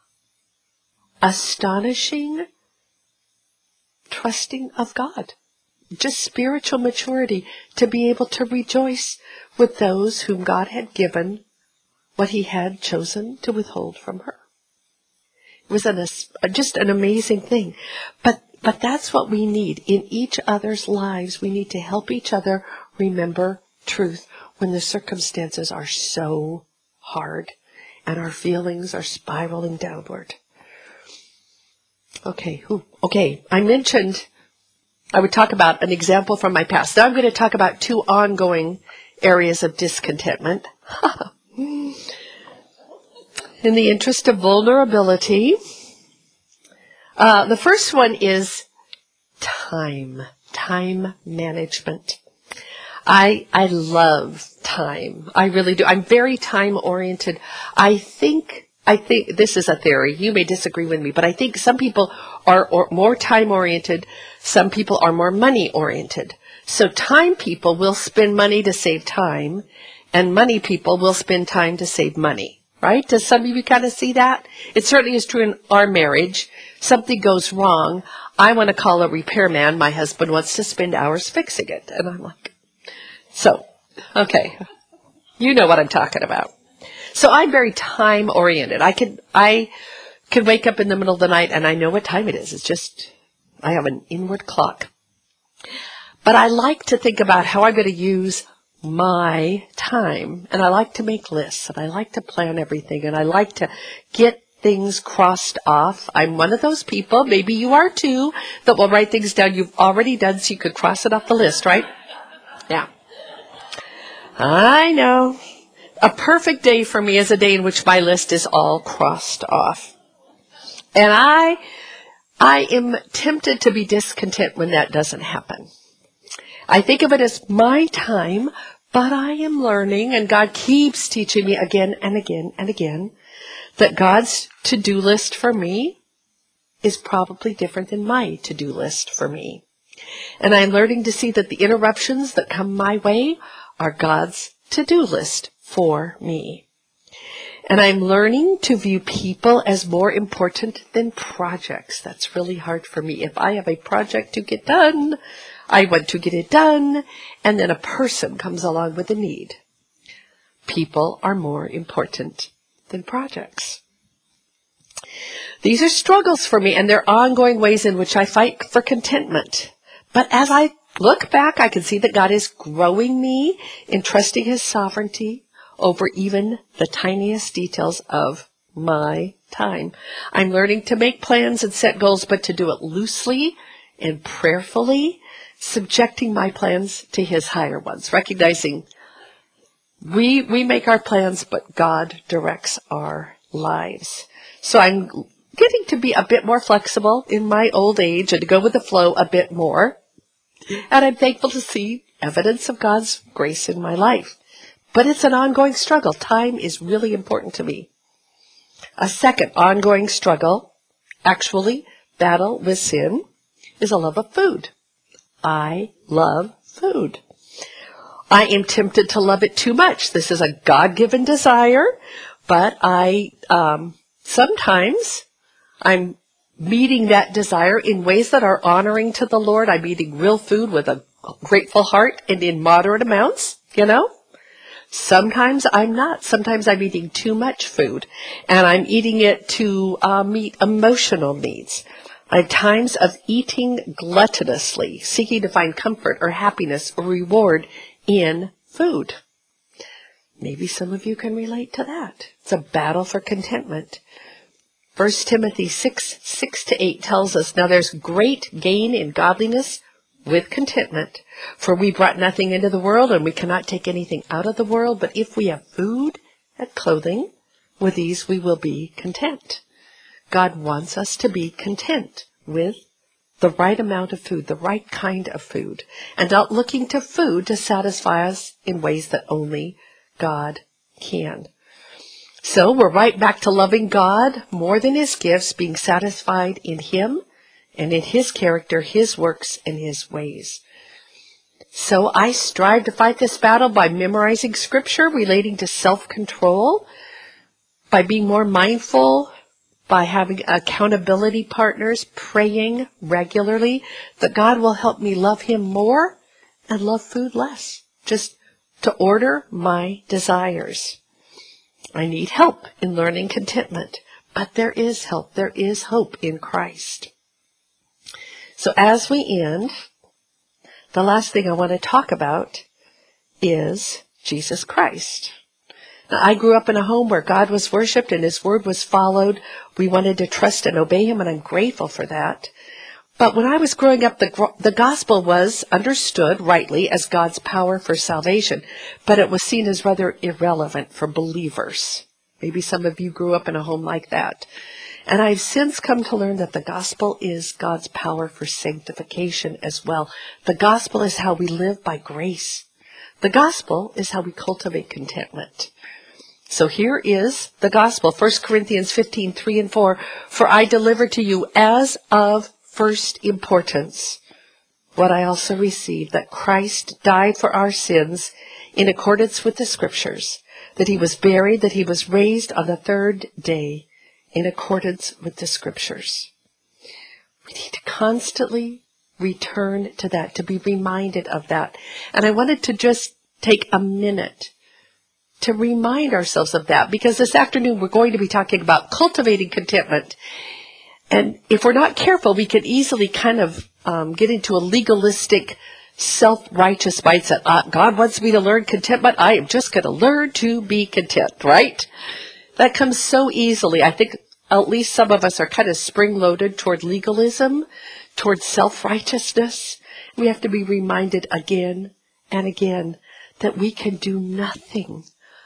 Astonishing, trusting of God. Just spiritual maturity to be able to rejoice with those whom God had given what he had chosen to withhold from her. It was just an amazing thing. But that's what we need in each other's lives. We need to help each other remember truth when the circumstances are so hard and our feelings are spiraling downward. Okay, I mentioned I would talk about an example from my past. Now I'm going to talk about 2 ongoing areas of discontentment. In the interest of vulnerability, the first one is time management. I love time. I really do. I'm very time oriented. I think this is a theory. You may disagree with me, but I think some people are more time oriented. Some people are more money oriented. So time people will spend money to save time, and money people will spend time to save money. Right? Does some of you kind of see that? It certainly is true in our marriage. Something goes wrong. I want to call a repairman. My husband wants to spend hours fixing it. And I'm like, okay. You know what I'm talking about. So I'm very time oriented. I can wake up in the middle of the night and I know what time it is. It's just, I have an inward clock. But I like to think about how I'm going to use my time, and I like to make lists, and I like to plan everything, and I like to get things crossed off. I'm one of those people, maybe you are too, that will write things down you've already done so you could cross it off the list, right? Yeah. I know. A perfect day for me is a day in which my list is all crossed off. And I am tempted to be discontent when that doesn't happen. I think of it as my time, but I am learning, and God keeps teaching me again and again and again, that God's to-do list for me is probably different than my to-do list for me. And I'm learning to see that the interruptions that come my way are God's to-do list for me. And I'm learning to view people as more important than projects. That's really hard for me. If I have a project to get done, I want to get it done, and then a person comes along with a need. People are more important than projects. These are struggles for me, and they're ongoing ways in which I fight for contentment. But as I look back, I can see that God is growing me in trusting his sovereignty over even the tiniest details of my time. I'm learning to make plans and set goals, but to do it loosely and prayerfully, subjecting my plans to his higher ones, recognizing we make our plans, but God directs our lives. So I'm getting to be a bit more flexible in my old age and to go with the flow a bit more. And I'm thankful to see evidence of God's grace in my life. But it's an ongoing struggle. Time is really important to me. A second ongoing struggle, actually battle with sin, is a love of food. I love food. I am tempted to love it too much. This is a God-given desire, but sometimes I'm meeting that desire in ways that are honoring to the Lord. I'm eating real food with a grateful heart and in moderate amounts, Sometimes I'm not. Sometimes I'm eating too much food, and I'm eating it to meet emotional needs. I have times of eating gluttonously, seeking to find comfort or happiness or reward in food. Maybe some of you can relate to that. It's a battle for contentment. 1 Timothy 6:6-8 tells us, now there's great gain in godliness with contentment, for we brought nothing into the world and we cannot take anything out of the world, but if we have food and clothing, with these we will be content. God wants us to be content with the right amount of food, the right kind of food, and not looking to food to satisfy us in ways that only God can. So we're right back to loving God more than His gifts, being satisfied in Him and in His character, His works, and His ways. So I strive to fight this battle by memorizing scripture relating to self-control, by being more mindful, by having accountability partners, praying regularly that God will help me love Him more and love food less, just to order my desires. I need help in learning contentment, but there is help. There is hope in Christ. So as we end, the last thing I want to talk about is Jesus Christ. Now, I grew up in a home where God was worshipped and His word was followed. We wanted to trust and obey Him, and I'm grateful for that. But when I was growing up, the gospel was understood rightly as God's power for salvation, but it was seen as rather irrelevant for believers. Maybe some of you grew up in a home like that. And I've since come to learn that the gospel is God's power for sanctification as well. The gospel is how we live by grace. The gospel is how we cultivate contentment. So here is the gospel, 1 Corinthians 15:3-4. For I delivered to you as of first importance what I also received, that Christ died for our sins in accordance with the Scriptures, that He was buried, that He was raised on the third day in accordance with the Scriptures. We need to constantly return to that, to be reminded of that. And I wanted to just take a minute to remind ourselves of that, because this afternoon we're going to be talking about cultivating contentment. And if we're not careful, we can easily kind of get into a legalistic, self-righteous mindset. God wants me to learn contentment. I am just going to learn to be content, right? That comes so easily. I think at least some of us are kind of spring-loaded toward legalism, toward self-righteousness. We have to be reminded again and again that we can do nothing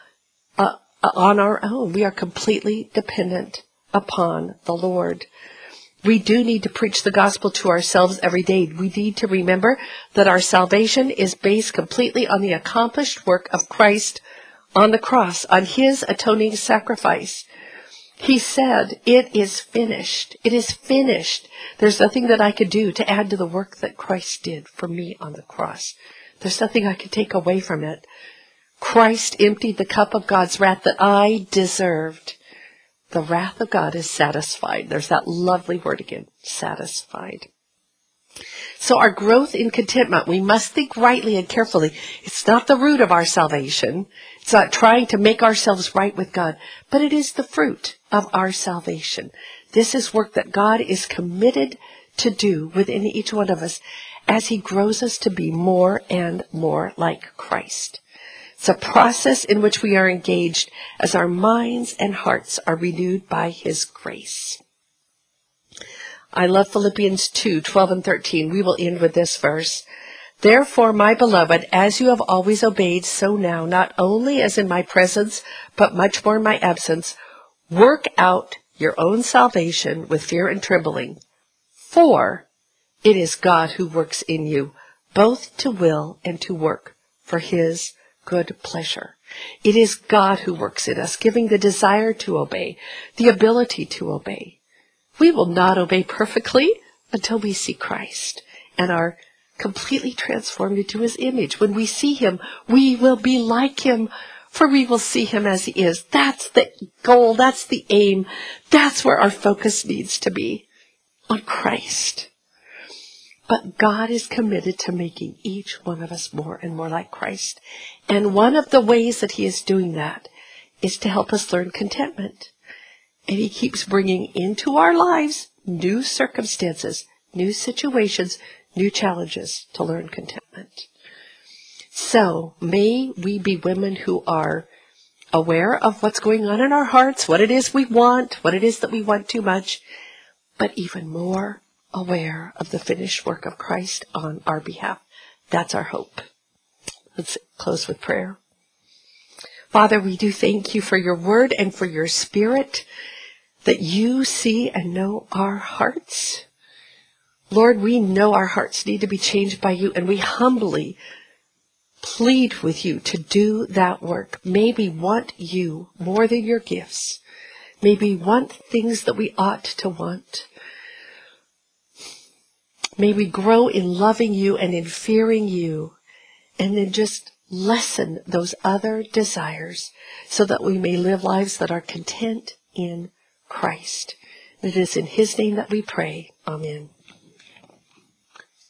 on our own. We are completely dependent upon the Lord. We do need to preach the gospel to ourselves every day. We need to remember that our salvation is based completely on the accomplished work of Christ on the cross, on His atoning sacrifice. He said, it is finished. It is finished. There's nothing that I could do to add to the work that Christ did for me on the cross. There's nothing I could take away from it. Christ emptied the cup of God's wrath that I deserved. The wrath of God is satisfied. There's that lovely word again, satisfied. So our growth in contentment, we must think rightly and carefully. It's not the root of our salvation. It's not trying to make ourselves right with God, but it is the fruit of our salvation. This is work that God is committed to do within each one of us as He grows us to be more and more like Christ. It's a process in which we are engaged as our minds and hearts are renewed by His grace. I love Philippians 2:12-13. We will end with this verse. Therefore, my beloved, as you have always obeyed, so now, not only as in my presence, but much more in my absence, work out your own salvation with fear and trembling. For it is God who works in you, both to will and to work for His good pleasure. It is God who works in us, giving the desire to obey, the ability to obey. We will not obey perfectly until we see Christ and are completely transformed into His image. When we see Him, we will be like Him, for we will see Him as He is. That's the goal. That's the aim. That's where our focus needs to be, on Christ. But God is committed to making each one of us more and more like Christ. And one of the ways that He is doing that is to help us learn contentment. And He keeps bringing into our lives new circumstances, new situations, new challenges to learn contentment. So may we be women who are aware of what's going on in our hearts, what it is we want, what it is that we want too much, but even more aware of the finished work of Christ on our behalf. That's our hope. Let's close with prayer. Father, we do thank you for your word and for your Spirit, that you see and know our hearts. Lord, we know our hearts need to be changed by you, and we humbly plead with you to do that work. May we want you more than your gifts. May we want things that we ought to want. May we grow in loving you and in fearing you, and then just lessen those other desires so that we may live lives that are content in Christ. It is in his name that we pray. Amen.